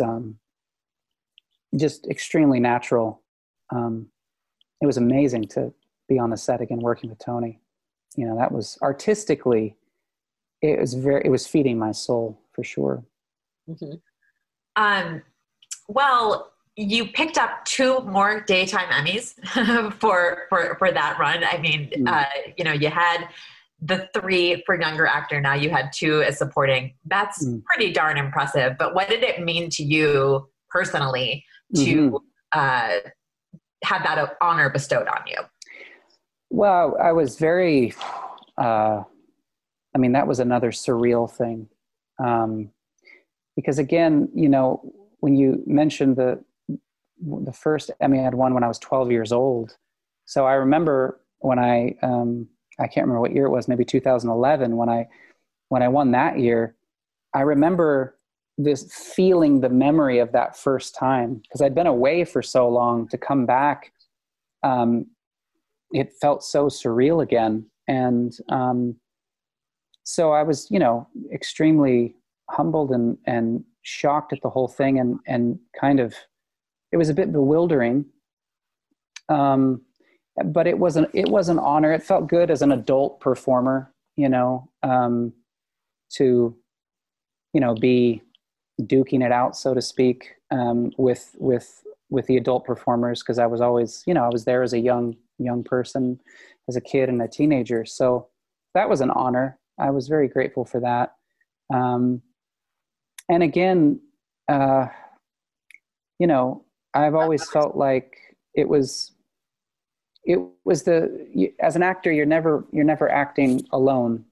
just extremely natural. It was amazing to be on the set again, working with Tony. You know, that was artistically, it was feeding my soul for sure. Mm-hmm. Well, you picked up 2 more daytime Emmys for that run. I mean, you know, you had the 3 for younger actor. Now you had 2 as supporting. That's pretty darn impressive. But what did it mean to you personally to have that honor bestowed on you? Well, I was very, I mean, that was another surreal thing. Because again, you know, when you mentioned the first Emmy I had won when I was 12 years old. So I remember when I can't remember what year it was, maybe 2011, when I won that year, I remember this feeling, the memory of that first time, because I'd been away for so long. To come back, it felt so surreal again. And so I was, you know, extremely humbled and shocked at the whole thing, and kind of, it was a bit bewildering. But it was an honor. It felt good as an adult performer, you know, to, you know, be duking it out, so to speak, with the adult performers. Cause I was always, you know, I was there as a young person, as a kid and a teenager. So that was an honor. I was very grateful for that. And again, you know, I've always felt like it was as an actor, you're never acting alone.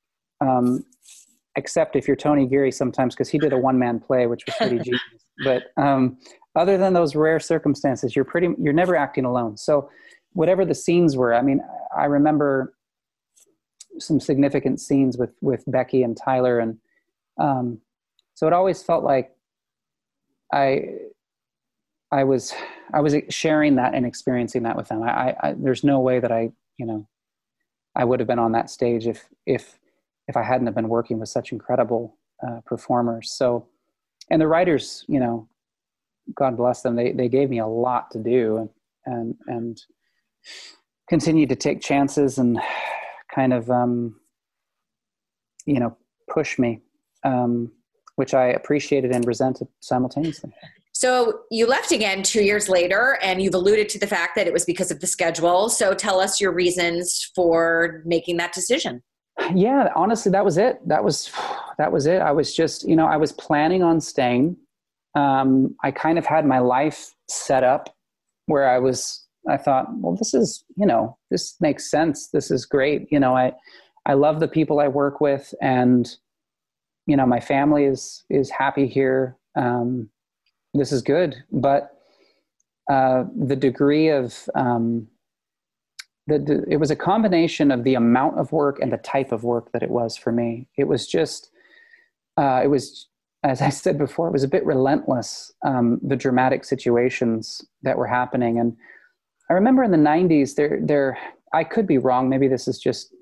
Except if you're Tony Geary sometimes, because he did a one-man play, which was pretty genius. But other than those rare circumstances, you're never acting alone. So whatever the scenes were, I mean, I remember some significant scenes with Becky and Tyler, and so it always felt like I was sharing that and experiencing that with them. There's no way that I would have been on that stage if I hadn't have been working with such incredible performers. So, and the writers, you know, God bless them, they gave me a lot to do and continued to take chances and kind of, you know, push me, which I appreciated and resented simultaneously. So you left again 2 years later, and you've alluded to the fact that it was because of the schedule. So tell us your reasons for making that decision. Yeah, honestly, that was it. That was it. I was just, you know, I was planning on staying. I kind of had my life set up where I was I thought, well, this is, this makes sense. This is great. I love the people I work with, and, my family is happy here. This is good. But the degree of, it was a combination of the amount of work and the type of work that it was for me. It was just, as I said before, it was a bit relentless, the dramatic situations that were happening. And I remember in the 90s, I could be wrong. Maybe this is just,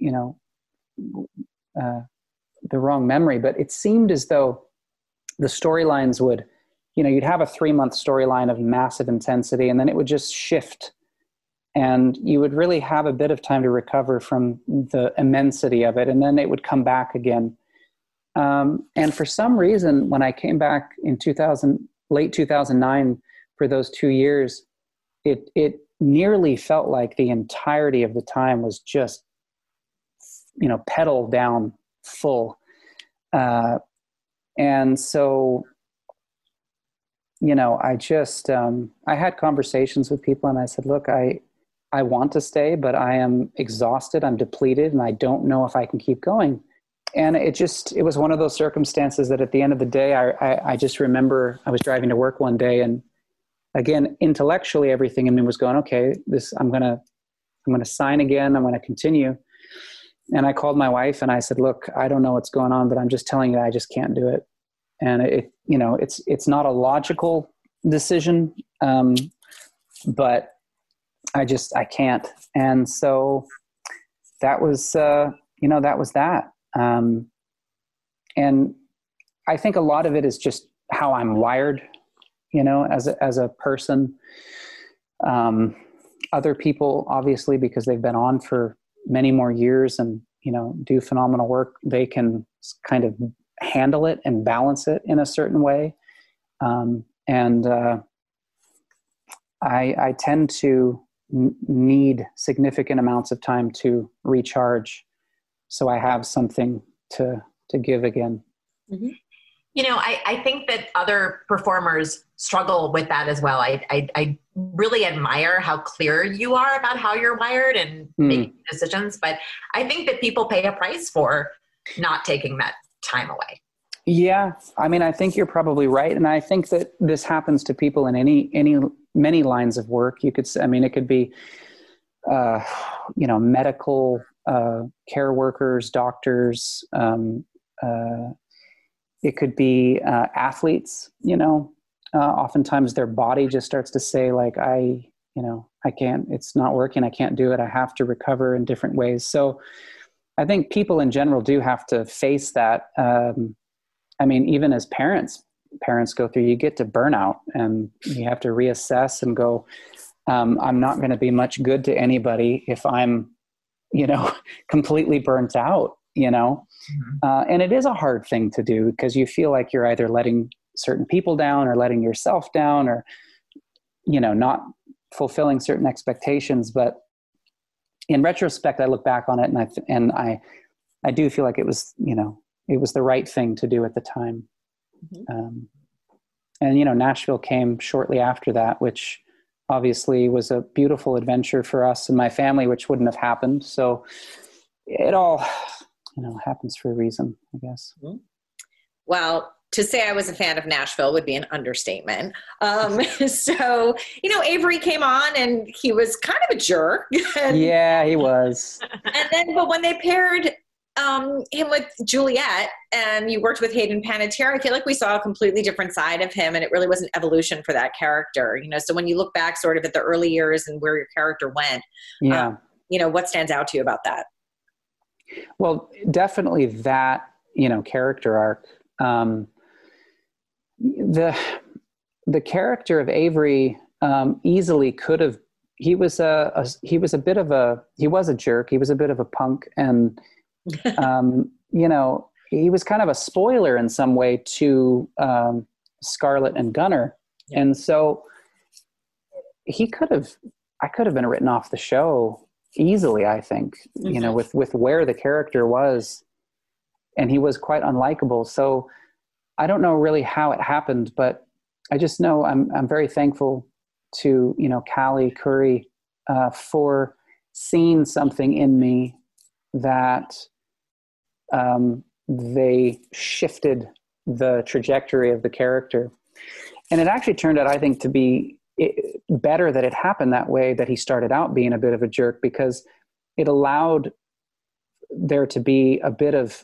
the wrong memory, but it seemed as though the storylines would, you'd have a 3-month storyline of massive intensity, and then it would just shift. And you would really have a bit of time to recover from the immensity of it. And then it would come back again. And for some reason, when I came back in late 2009 for those 2 years, it nearly felt like the entirety of the time was just, pedal down full. And so, I just, I had conversations with people, and I said, look, I want to stay, but I am exhausted, I'm depleted, and I don't know if I can keep going. And it was one of those circumstances that at the end of the day, I just remember I was driving to work one day, and again, intellectually, everything in me was going, okay, I'm going to sign again. I'm going to continue. And I called my wife and I said, look, I don't know what's going on, but I'm just telling you, I just can't do it. And it's not a logical decision. But I can't. And so that was, that was that. And I think a lot of it is just how I'm wired, as a person. Other people, obviously, because they've been on for many more years and, do phenomenal work, they can kind of handle it and balance it in a certain way. I tend to need significant amounts of time to recharge, so I have something to give again. Mm-hmm. I think that other performers struggle with that as well. I really admire how clear you are about how you're wired and making decisions, but I think that people pay a price for not taking that time away. Yeah. I think you're probably right. And I think that this happens to people in many lines of work. You could say, it could be, medical, care workers, doctors, it could be athletes, oftentimes their body just starts to say like, I can't, it's not working. I can't do it. I have to recover in different ways. So I think people in general do have to face that. Even as parents go through, you get to burnout and you have to reassess and go, I'm not going to be much good to anybody if I'm, completely burnt out. And it is a hard thing to do because you feel like you're either letting certain people down or letting yourself down or, not fulfilling certain expectations. But in retrospect, I look back on it and I do feel like it was, it was the right thing to do at the time. Mm-hmm. And Nashville came shortly after that, which obviously was a beautiful adventure for us and my family, which wouldn't have happened. So it all, happens for a reason, I guess. Well, to say I was a fan of Nashville would be an understatement. So, Avery came on and he was kind of a jerk. Yeah, he was. But when they paired him with Juliet and you worked with Hayden Panettiere, I feel like we saw a completely different side of him, and it really was an evolution for that character. So when you look back sort of at the early years and where your character went, what stands out to you about that? Well, definitely that, character arc. The character of Avery easily could have. He was a jerk. He was a bit of a punk, and he was kind of a spoiler in some way to Scarlett and Gunnar, and so I could have been written off the show easily, I think, with where the character was, and he was quite unlikable. So I don't know really how it happened, but I just know I'm very thankful to, Callie Curry for seeing something in me that they shifted the trajectory of the character. And it actually turned out, I think, to be better that it happened that way, that he started out being a bit of a jerk, because it allowed there to be a bit of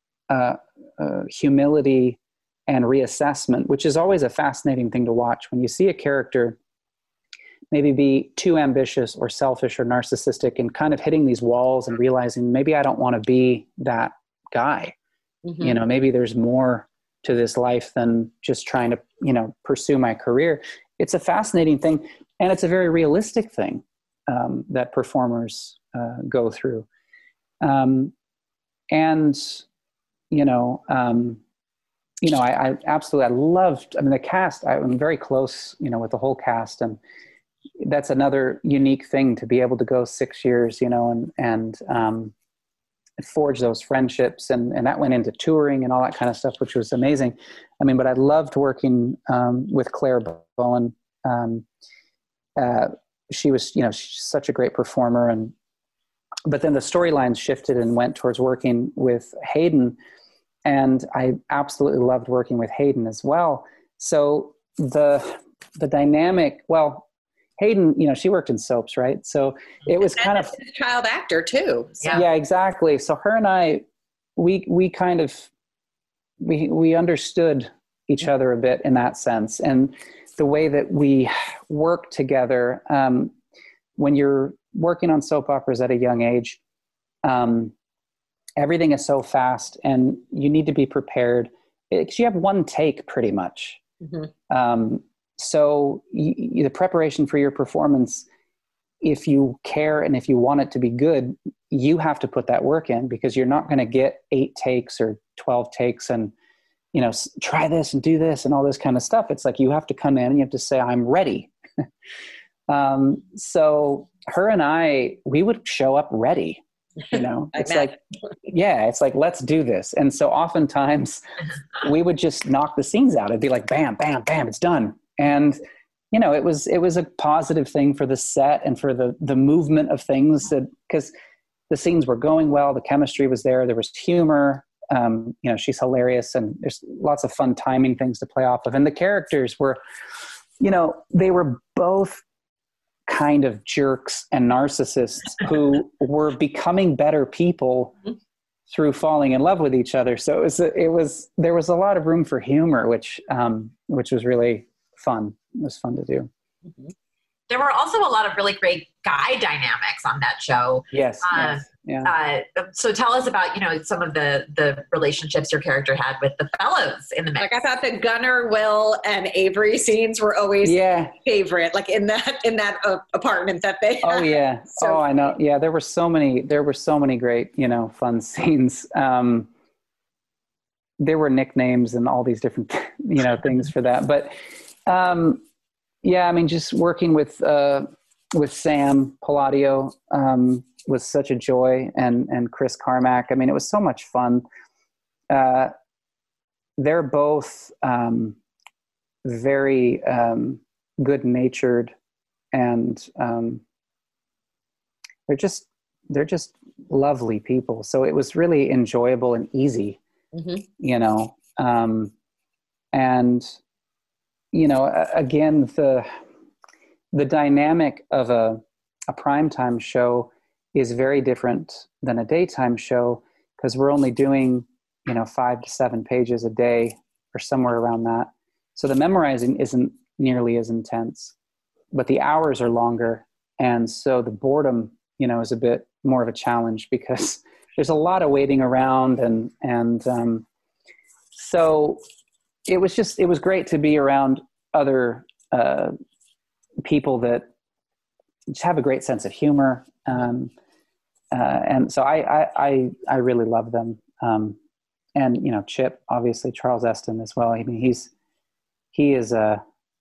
humility and reassessment, which is always a fascinating thing to watch. When you see a character maybe be too ambitious or selfish or narcissistic and kind of hitting these walls and realizing maybe I don't want to be that guy. Mm-hmm. You know, maybe there's more to this life than just trying to, you know, pursue my career. It's a fascinating thing. And it's a very realistic thing that performers go through. And, I absolutely, I loved, I mean, the cast, I'm very close, you know, with the whole cast, and that's another unique thing to be able to go 6 years, you know, and forge those friendships. And that went into touring and all that kind of stuff, which was amazing. I mean, but I loved working with Claire Bowen. She was, you know, she's such a great performer. But then the storylines shifted and went towards working with Hayden. And I absolutely loved working with Hayden as well. So the dynamic, well, Hayden, you know, she worked in soaps, right? So it was kind of a child actor too. So. Yeah, exactly. So her and I, we kind of, we understood each other a bit in that sense. And the way that we work together, when you're working on soap operas at a young age, everything is so fast and you need to be prepared. You have one take pretty much. Mm-hmm. So the preparation for your performance, if you care and if you want it to be good, you have to put that work in, because you're not going to get 8 takes or 12 takes and, you know, try this and do this and all this kind of stuff. It's like you have to come in and you have to say, I'm ready. So her and I, we would show up ready, you know, it's like, yeah, it's like, let's do this. And so oftentimes we would just knock the scenes out. It'd be like, bam, bam, bam, it's done. And, you know, it was a positive thing for the set and for the movement of things, that because the scenes were going well, the chemistry was there, there was humor, you know, she's hilarious, and there's lots of fun timing things to play off of. And the characters were, you know, they were both kind of jerks and narcissists who were becoming better people through falling in love with each other. So there was a lot of room for humor, which was really fun. It was fun to do. Mm-hmm. There were also a lot of really great guy dynamics on that show. Yes. Yeah. So tell us about, you know, some of the relationships your character had with the fellows in the mix. Like, I thought the Gunnar, Will, and Avery scenes were always favorite, like in that apartment that they had. Oh yeah. So, I know. Yeah. There were so many great, you know, fun scenes. There were nicknames and all these different, you know, things for that. But, yeah, I mean, just working with Sam Palladio was such a joy, and Chris Carmack. I mean, it was so much fun. They're both very good-natured, and they're just lovely people. So it was really enjoyable and easy, you know, and. You know, again, the dynamic of a primetime show is very different than a daytime show, because we're only doing, you know, 5 to 7 pages a day or somewhere around that. So the memorizing isn't nearly as intense, but the hours are longer. And so the boredom, you know, is a bit more of a challenge, because there's a lot of waiting around. And so it was great to be around other people that just have a great sense of humor. And so I really love them. And, you know, Chip, obviously, Charles Esten as well. I mean, he is he's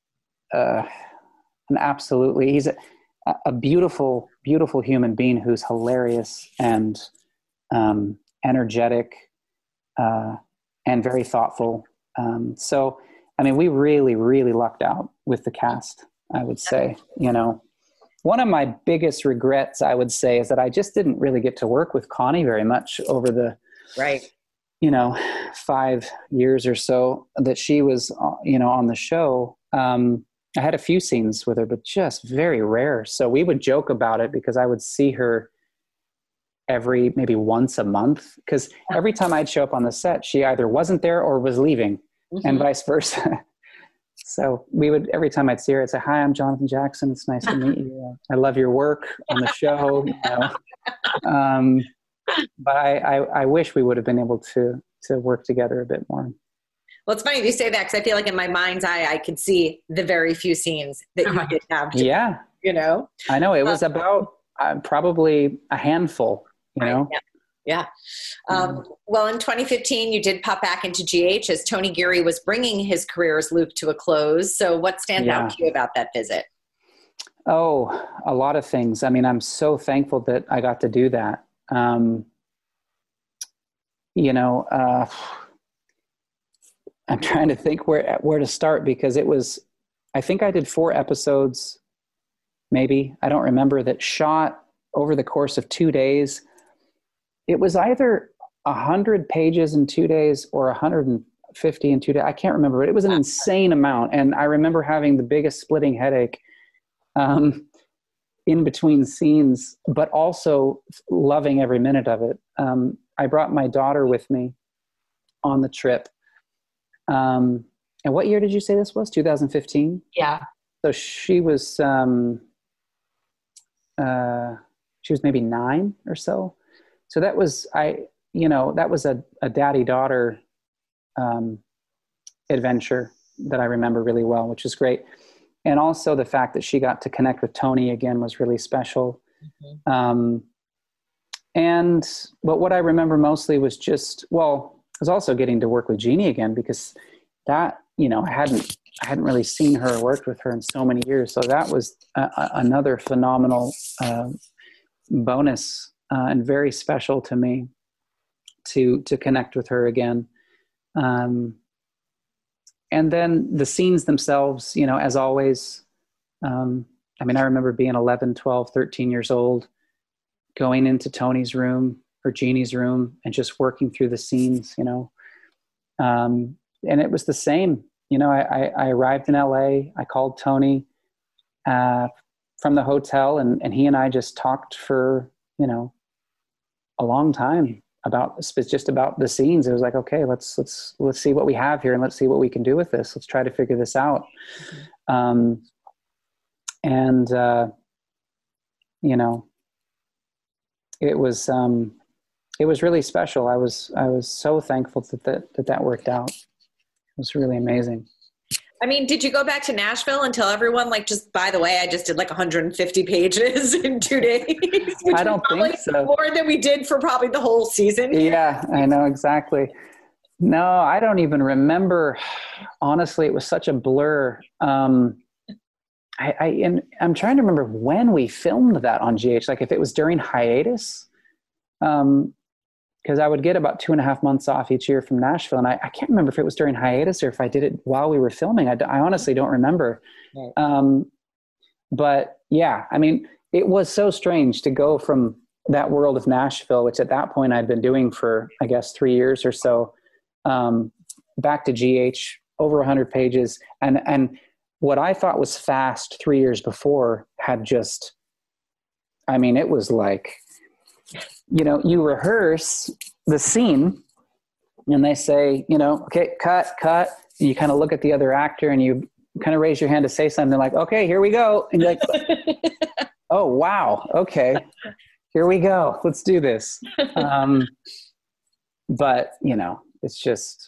a beautiful, beautiful human being who's hilarious and energetic and very thoughtful. So, I mean, we really, really lucked out with the cast, I would say, you know. one of my biggest regrets, I would say, is that I just didn't really get to work with Connie very much over the, Right. 5 years or so that she was, on the show. I had a few scenes with her, but just very rare. So we would joke about it because I would see her maybe once a month. Because every time I'd show up on the set, she either wasn't there or was leaving, and vice versa. So every time I'd see her, I'd say, "Hi, I'm Jonathan Jackson. It's nice to meet you. I love your work on the show." But I wish we would have been able to work together a bit more. Well, it's funny you say that because I feel like in my mind's eye, I could see the very few scenes that you did have. Yeah. I know it was about probably a handful, know? Yeah. Well, in 2015, you did pop back into GH as Tony Geary was bringing his career as Luke to a close. So what stands out to you about that visit? Oh, a lot of things. I mean, I'm so thankful that I got to do that. I'm trying to think where to start because I think I did 4 episodes, maybe, I don't remember, that shot over the course of 2 days. It was either 100 pages in 2 days or 150 in 2 days. I can't remember, but it was an insane amount. And I remember having the biggest splitting headache in between scenes, but also loving every minute of it. I brought my daughter with me on the trip. And what year did you say this was? 2015? Yeah. So she was maybe 9 or so. So that was, that was a daddy-daughter adventure that I remember really well, which is great. And also the fact that she got to connect with Tony again was really special. But what I remember mostly was I was also getting to work with Jeannie again because that, I hadn't really seen her or worked with her in so many years. So that was another phenomenal bonus and very special to me to connect with her again. And then the scenes themselves, as always, I remember being 11, 12, 13 years old, going into Tony's room or Jeannie's room and just working through the scenes, and it was the same. I arrived in LA, I called Tony from the hotel and he and I just talked for, a long time about the scenes. It was like, okay, let's see what we have here and let's see what we can do with this. Let's try to figure this out. It was really special. I was so thankful that worked out. It was really amazing. I mean, did you go back to Nashville and tell everyone, by the way, I just did 150 pages in 2 days? Which I don't think so. More than we did for probably the whole season. Yeah, I know exactly. No, I don't even remember. Honestly, it was such a blur. I'm trying to remember when we filmed that on GH, if it was during hiatus. Because I would get about 2.5 months off each year from Nashville. And I can't remember if it was during hiatus or if I did it while we were filming. I honestly don't remember. Right. But yeah, it was so strange to go from that world of Nashville, which at that point I'd been doing for, I guess, 3 years or so, back to GH, over 100 pages. And what I thought was fast 3 years before had just, it was like, you rehearse the scene and they say, okay, cut. And you kind of look at the other actor and you kind of raise your hand to say something like, okay, here we go. And you're like, oh, wow. Okay, here we go. Let's do this. But it's just,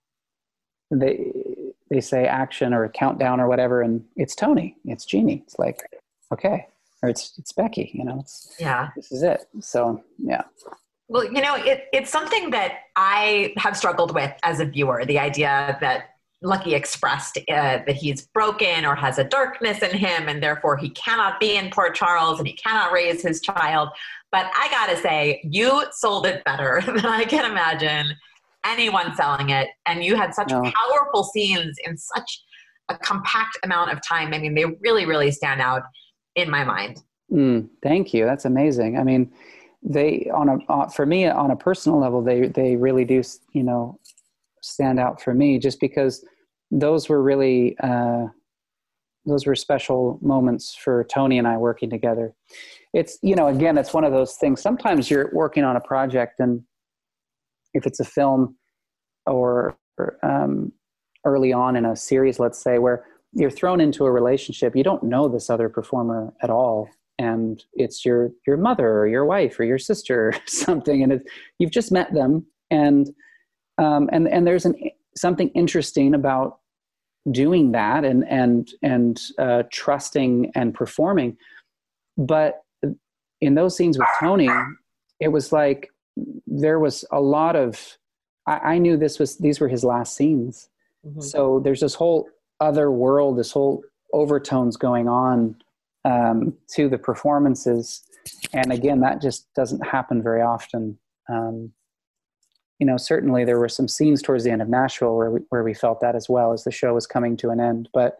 they say action or countdown or whatever. And it's Tony, it's Jeannie. It's like, okay. Or it's Becky, this is it. So, yeah. Well, it's something that I have struggled with as a viewer, the idea that Lucky expressed that he's broken or has a darkness in him and therefore he cannot be in Port Charles and he cannot raise his child. But I gotta say, you sold it better than I can imagine anyone selling it. And you had such powerful scenes in such a compact amount of time. They really, really stand out in my mind. Thank you. That's amazing. I mean, they for me on a personal level, they really do, stand out for me just because those were really, those were special moments for Tony and I working together. It's, again, it's one of those things. Sometimes you're working on a project, and if it's a film or early on in a series, let's say, where you're thrown into a relationship, you don't know this other performer at all. And it's your mother or your wife or your sister or something. And you've just met them. And there's something interesting about doing that and trusting and performing. But in those scenes with Tony, it was like there was a lot of, I knew these were his last scenes. Mm-hmm. So there's this whole other world, this whole overtones going on to the performances. And again, that just doesn't happen very often. Certainly there were some scenes towards the end of Nashville where we felt that as well as the show was coming to an end. But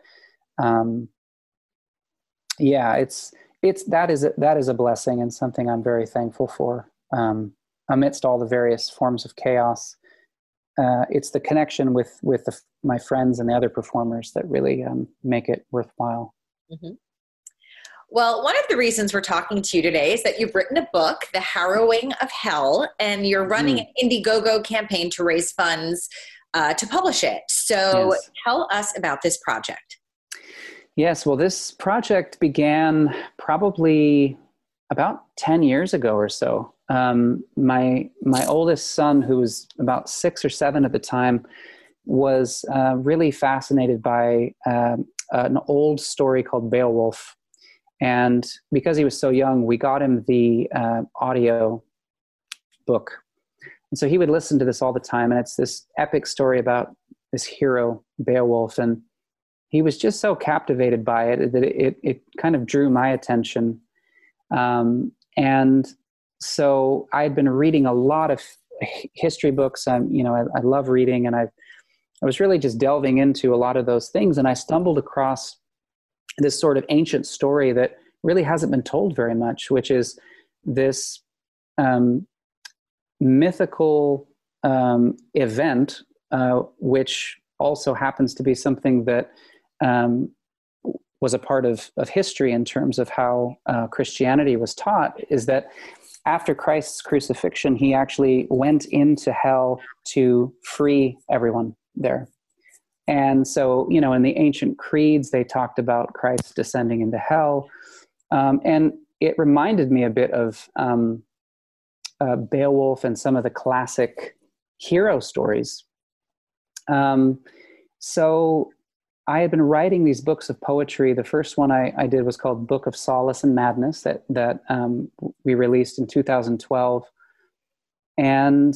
that is a blessing and something I'm very thankful for. Amidst all the various forms of chaos, it's the connection with my friends and the other performers that really make it worthwhile. Mm-hmm. Well, one of the reasons we're talking to you today is that you've written a book, The Harrowing of Hell, and you're running an Indiegogo campaign to raise funds to publish it. So Tell us about this project. Yes, well, this project began probably about 10 years ago or so. My oldest son, who was about 6 or 7 at the time, was really fascinated by an old story called Beowulf. And because he was so young, we got him the audio book. And so he would listen to this all the time. And it's this epic story about this hero, Beowulf. And he was just so captivated by it that it kind of drew my attention. And so I had been reading a lot of history books. I love reading, and I was really just delving into a lot of those things. And I stumbled across this sort of ancient story that really hasn't been told very much, which is this mythical event, which also happens to be something that was a part of history in terms of how Christianity was taught, is that after Christ's crucifixion, he actually went into hell to free everyone there. And so, in the ancient creeds, they talked about Christ descending into hell. And it reminded me a bit of Beowulf and some of the classic hero stories. So I had been writing these books of poetry. The first one I did was called Book of Solace and Madness that we released in 2012. And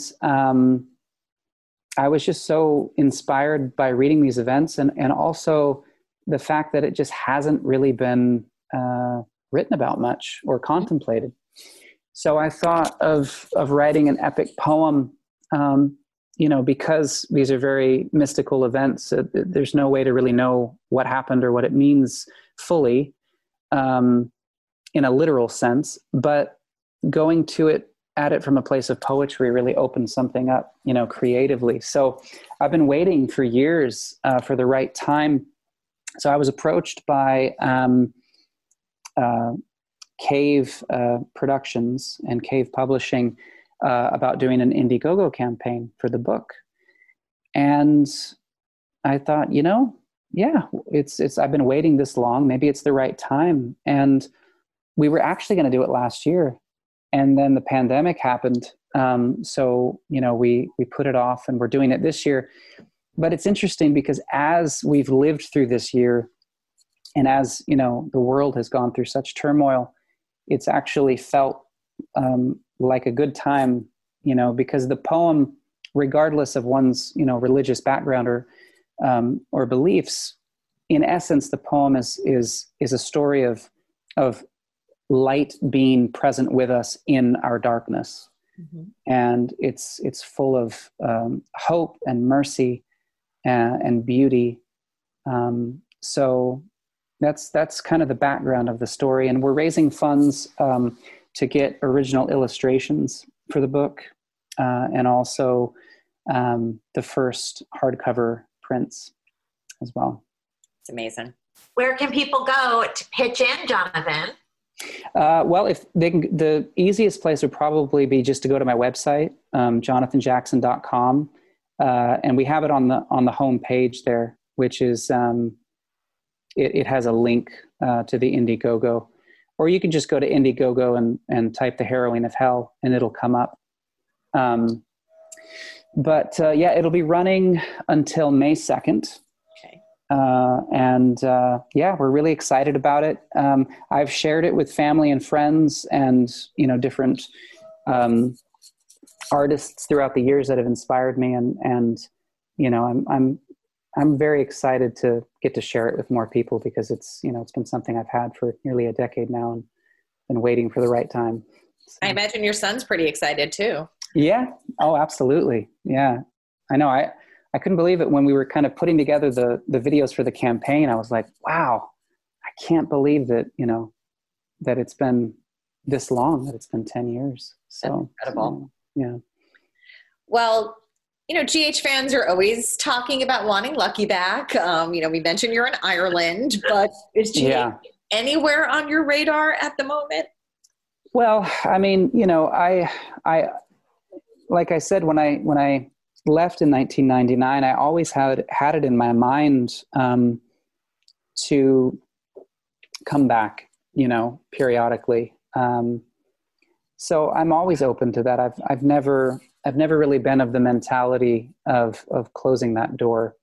I was just so inspired by reading these events and also the fact that it just hasn't really been written about much or contemplated. So I thought of writing an epic poem, because these are very mystical events. There's no way to really know what happened or what it means fully in a literal sense, but going at it from a place of poetry really opens something up, creatively. So I've been waiting for years for the right time. So I was approached by Cave Productions and Cave Publishing about doing an Indiegogo campaign for the book. And I thought, I've been waiting this long. Maybe it's the right time. And we were actually going to do it last year. And then the pandemic happened. So we put it off and we're doing it this year. But it's interesting because as we've lived through this year and as, the world has gone through such turmoil, it's actually felt like a good time, because the poem, regardless of one's, religious background or beliefs, in essence, the poem is a story of light being present with us in our darkness. Mm-hmm. And it's full of hope and mercy and beauty. So that's kind of the background of the story. And we're raising funds to get original illustrations for the book, and also the first hardcover prints as well. It's amazing. Where can people go to pitch in, Jonathan? Well, if they can, the easiest place would probably be just to go to my website, jonathanjackson.com. And we have it on the home page there, which is, it has a link to the Indiegogo, or you can just go to Indiegogo and type The Heroine of Hell and it'll come up. But yeah, it'll be running until May 2nd. Yeah, we're really excited about it. I've shared it with family and friends and, different artists throughout the years that have inspired me. And I'm very excited to get to share it with more people because it's been something I've had for nearly a decade now and been waiting for the right time. So. I imagine your son's pretty excited too. Yeah. Oh, absolutely. Yeah. I know. I couldn't believe it when we were kind of putting together the videos for the campaign. I was like, wow, I can't believe that, that it's been this long, that it's been 10 years. So that's incredible. Yeah. Well, GH fans are always talking about wanting Lucky back. We mentioned you're in Ireland, but is GH anywhere on your radar at the moment? Well, I mean, I like I said, when I left in 1999, I always had it in my mind to come back, periodically. So I'm always open to that. I've never really been of the mentality of closing that door.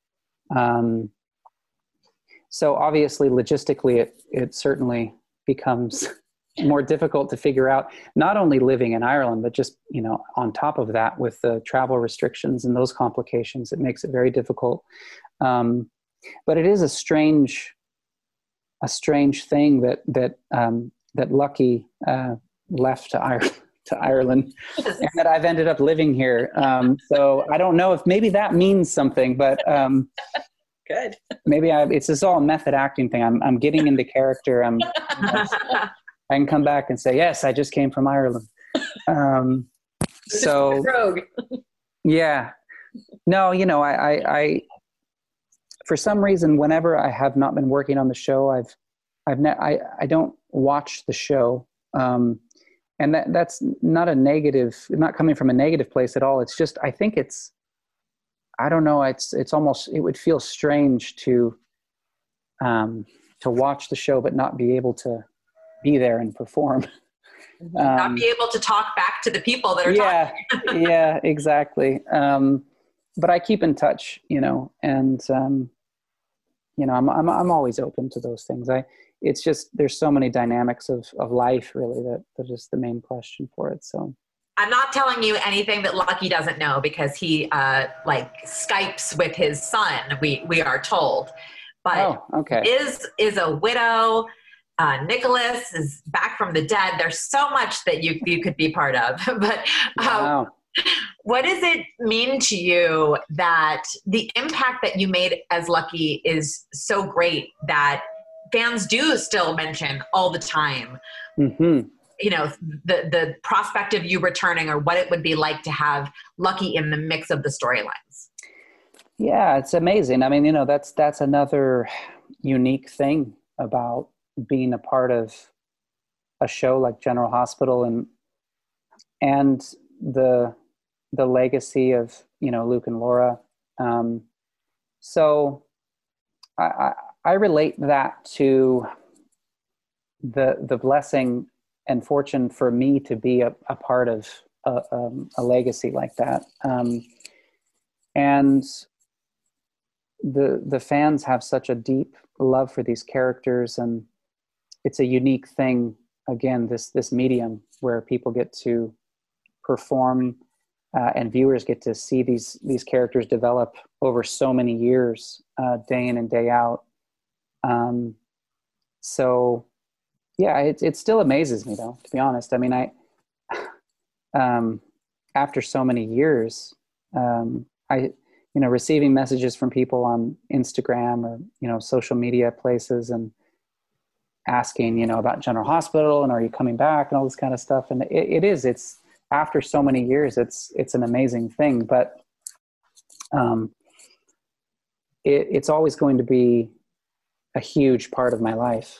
So obviously, logistically, it certainly becomes more difficult to figure out, not only living in Ireland, but just, on top of that with the travel restrictions and those complications, it makes it very difficult. But it is a strange thing that Lucky left to Ireland and that I've ended up living here. So I don't know if maybe that means something, but good. Maybe it's just all a method acting thing. I'm getting into character. I can come back and say, yes, I just came from Ireland. So rogue. Yeah, no, I for some reason, whenever I have not been working on the show, I don't watch the show. And that's not a negative, not coming from a negative place at all. It's just, I think I don't know. It's almost, it would feel strange to watch the show, but not be able to be there and perform. Not be able to talk back to the people that are talking. Yeah, exactly. But I keep in touch, and I'm always open to those things. It's just, there's so many dynamics of life really that are just the main question for it. So I'm not telling you anything that Lucky doesn't know because he Skypes with his son, we are told. But is a widow. Nicholas is back from the dead. There's so much that you could be part of. But wow. What does it mean to you that the impact that you made as Lucky is so great that fans do still mention all the time? Mm-hmm. The prospect of you returning, or what it would be like to have Lucky in the mix of the storylines. Yeah, it's amazing. I mean, that's another unique thing about being a part of a show like General Hospital and the legacy of, Luke and Laura. So I relate that to the blessing and fortune for me to be a part of a legacy like that. And the fans have such a deep love for these characters, and it's a unique thing, again, this medium where people get to perform and viewers get to see these characters develop over so many years, day in and day out. So yeah, it still amazes me though, to be honest. I mean, after so many years, receiving messages from people on Instagram or, social media places and asking, about General Hospital and are you coming back and all this kind of stuff. And it's after so many years, it's an amazing thing, but it's always going to be a huge part of my life.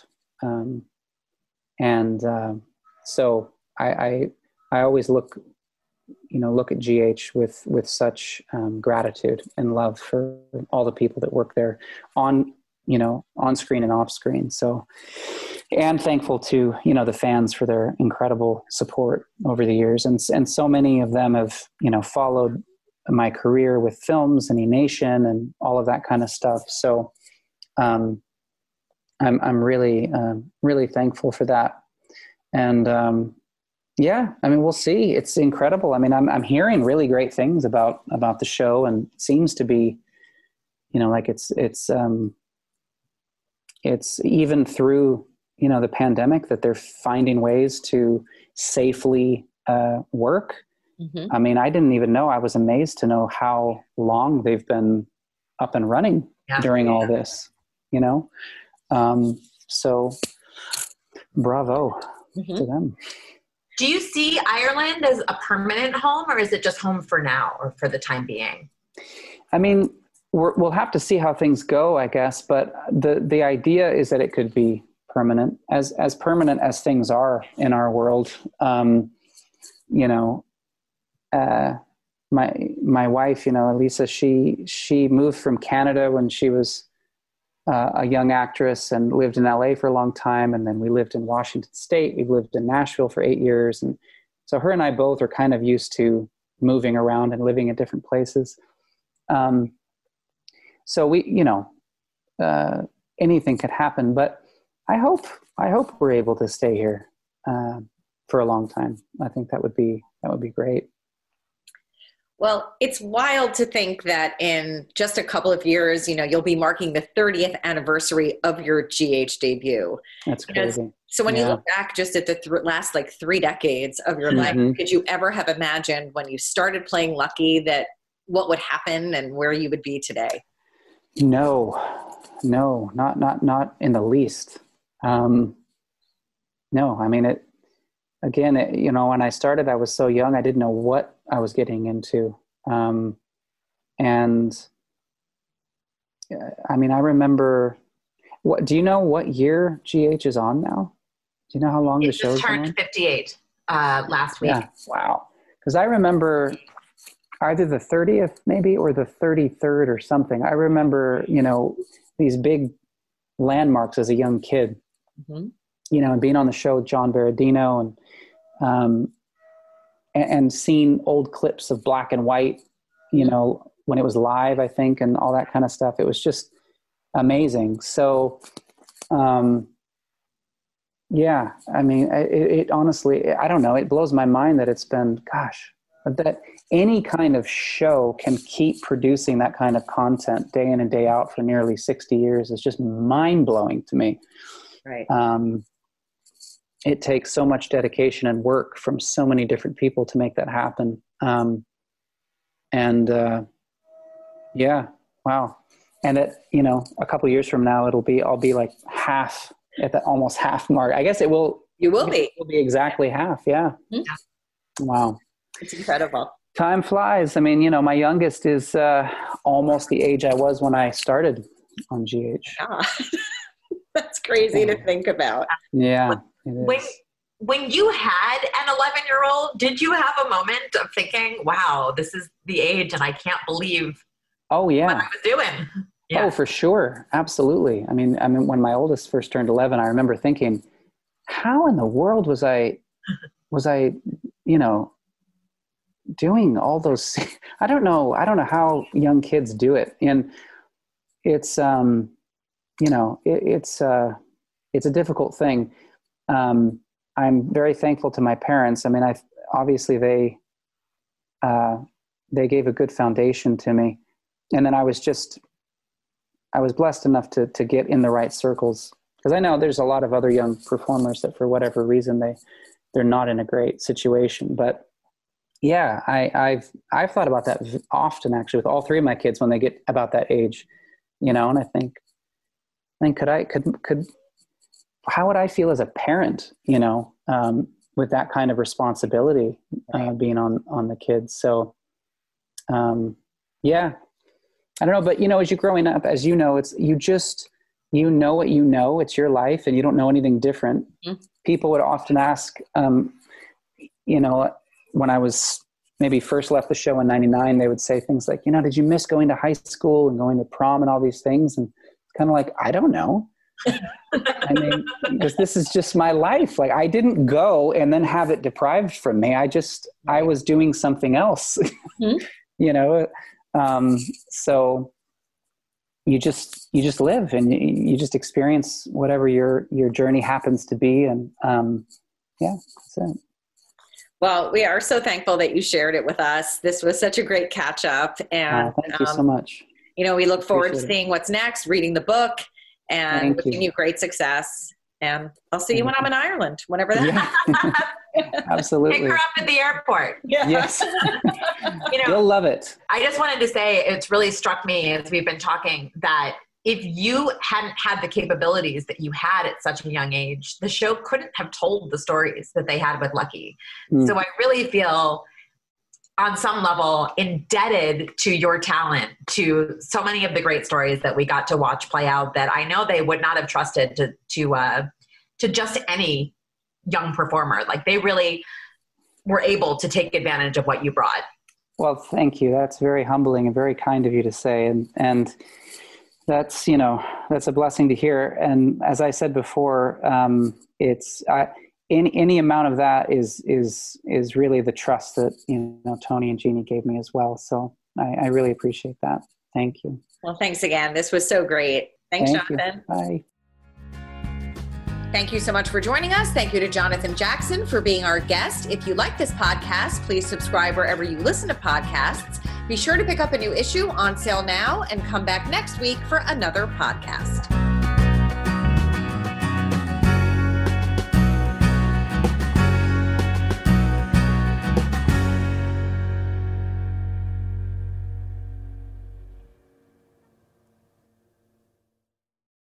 So I always look at GH with such gratitude and love for all the people that work there on screen and off screen. So, and thankful to, the fans for their incredible support over the years. And so many of them have, followed my career with films and E-Nation and all of that kind of stuff. So, I'm really, really thankful for that. And, we'll see. It's incredible. I'm hearing really great things about the show, and it seems to be, like it's even through, the pandemic that they're finding ways to safely work. Mm-hmm. I didn't even know. I was amazed to know how long they've been up and running during all this, so bravo to them. Do you see Ireland as a permanent home, or is it just home for now or for the time being? We'll have to see how things go, I guess. But the idea is that it could be permanent, as permanent as things are in our world. My wife, Elisa, she moved from Canada when she was a young actress and lived in LA for a long time. And then we lived in Washington State. We've lived in Nashville for 8 years. And so her and I both are kind of used to moving around and living in different places. So we, anything could happen, but I hope we're able to stay here for a long time. I think that would be great. Well, it's wild to think that in just a couple of years, you'll be marking the 30th anniversary of your GH debut. That's crazy. So when you look back just at the last 3 decades of your life, could you ever have imagined when you started playing Lucky that what would happen and where you would be today? No, not in the least. No, when I started, I was so young, I didn't know what I was getting into. I remember, do you know what year GH is on now? Do you know how long the show's been on? It just turned 58 last week. Yeah, wow. Because I remember either the 30th maybe or the 33rd or something. I remember, these big landmarks as a young kid, and being on the show with John Berardino and seeing old clips of black and white, when it was live, I think, and all that kind of stuff. It was just amazing. So, it honestly, I don't know. It blows my mind that it's been, that any kind of show can keep producing that kind of content day in and day out for nearly 60 years is just mind-blowing to me. Right. It takes so much dedication and work from so many different people to make that happen. Wow. And a couple of years from now, I'll be like half at the almost half mark. I guess it will. You will be. It will be exactly half. Yeah. Mm-hmm. Wow. It's incredible. Time flies. My youngest is almost the age I was when I started on GH. Yeah. That's crazy to think about. Yeah. When you had an 11-year-old, did you have a moment of thinking, wow, this is the age and I can't believe what I was doing? Yeah. Oh, for sure. Absolutely. When my oldest first turned 11, I remember thinking, how in the world was I, doing all those, I don't know how young kids do it. And it's, it's a difficult thing. I'm very thankful to my parents. Obviously they gave a good foundation to me. And then I was blessed enough to get in the right circles, because I know there's a lot of other young performers that for whatever reason, they're not in a great situation, but Yeah, I've thought about that often, actually, with all three of my kids when they get about that age, and I think could how would I feel as a parent, with that kind of responsibility, being on the kids. So, yeah, I don't know, but as you're growing up, as it's what it's your life, and you don't know anything different. Mm-hmm. People would often ask, when I was maybe first left the show in 99, they would say things like, did you miss going to high school and going to prom and all these things? And it's kind of like, I don't know. I mean, because this is just my life. Like, I didn't go and then have it deprived from me. I was doing something else, mm-hmm. So you just live and you just experience whatever your journey happens to be. And, that's it. Well, we are so thankful that you shared it with us. This was such a great catch up, and thank you so much. We look forward to seeing what's next, reading the book, and wishing you great success. And I'll see you when I'm in Ireland, whenever that happens. Absolutely. Pick her up at the airport. Yeah. Yes. You'll love it. I just wanted to say, it's really struck me as we've been talking that if you hadn't had the capabilities that you had at such a young age, the show couldn't have told the stories that they had with Lucky. Mm. So I really feel on some level indebted to your talent, to so many of the great stories that we got to watch play out that I know they would not have trusted to just any young performer. Like, they really were able to take advantage of what you brought. Well, thank you. That's very humbling and very kind of you to say. And that's, that's a blessing to hear. And as I said before, it's any amount of that is really the trust that, Tony and Jeannie gave me as well. So I really appreciate that. Thank you. Well, thanks again. This was so great. Thanks, Jonathan. You. Bye. Thank you so much for joining us. Thank you to Jonathan Jackson for being our guest. If you like this podcast, please subscribe wherever you listen to podcasts. Be sure to pick up a new issue, on sale now, and come back next week for another podcast.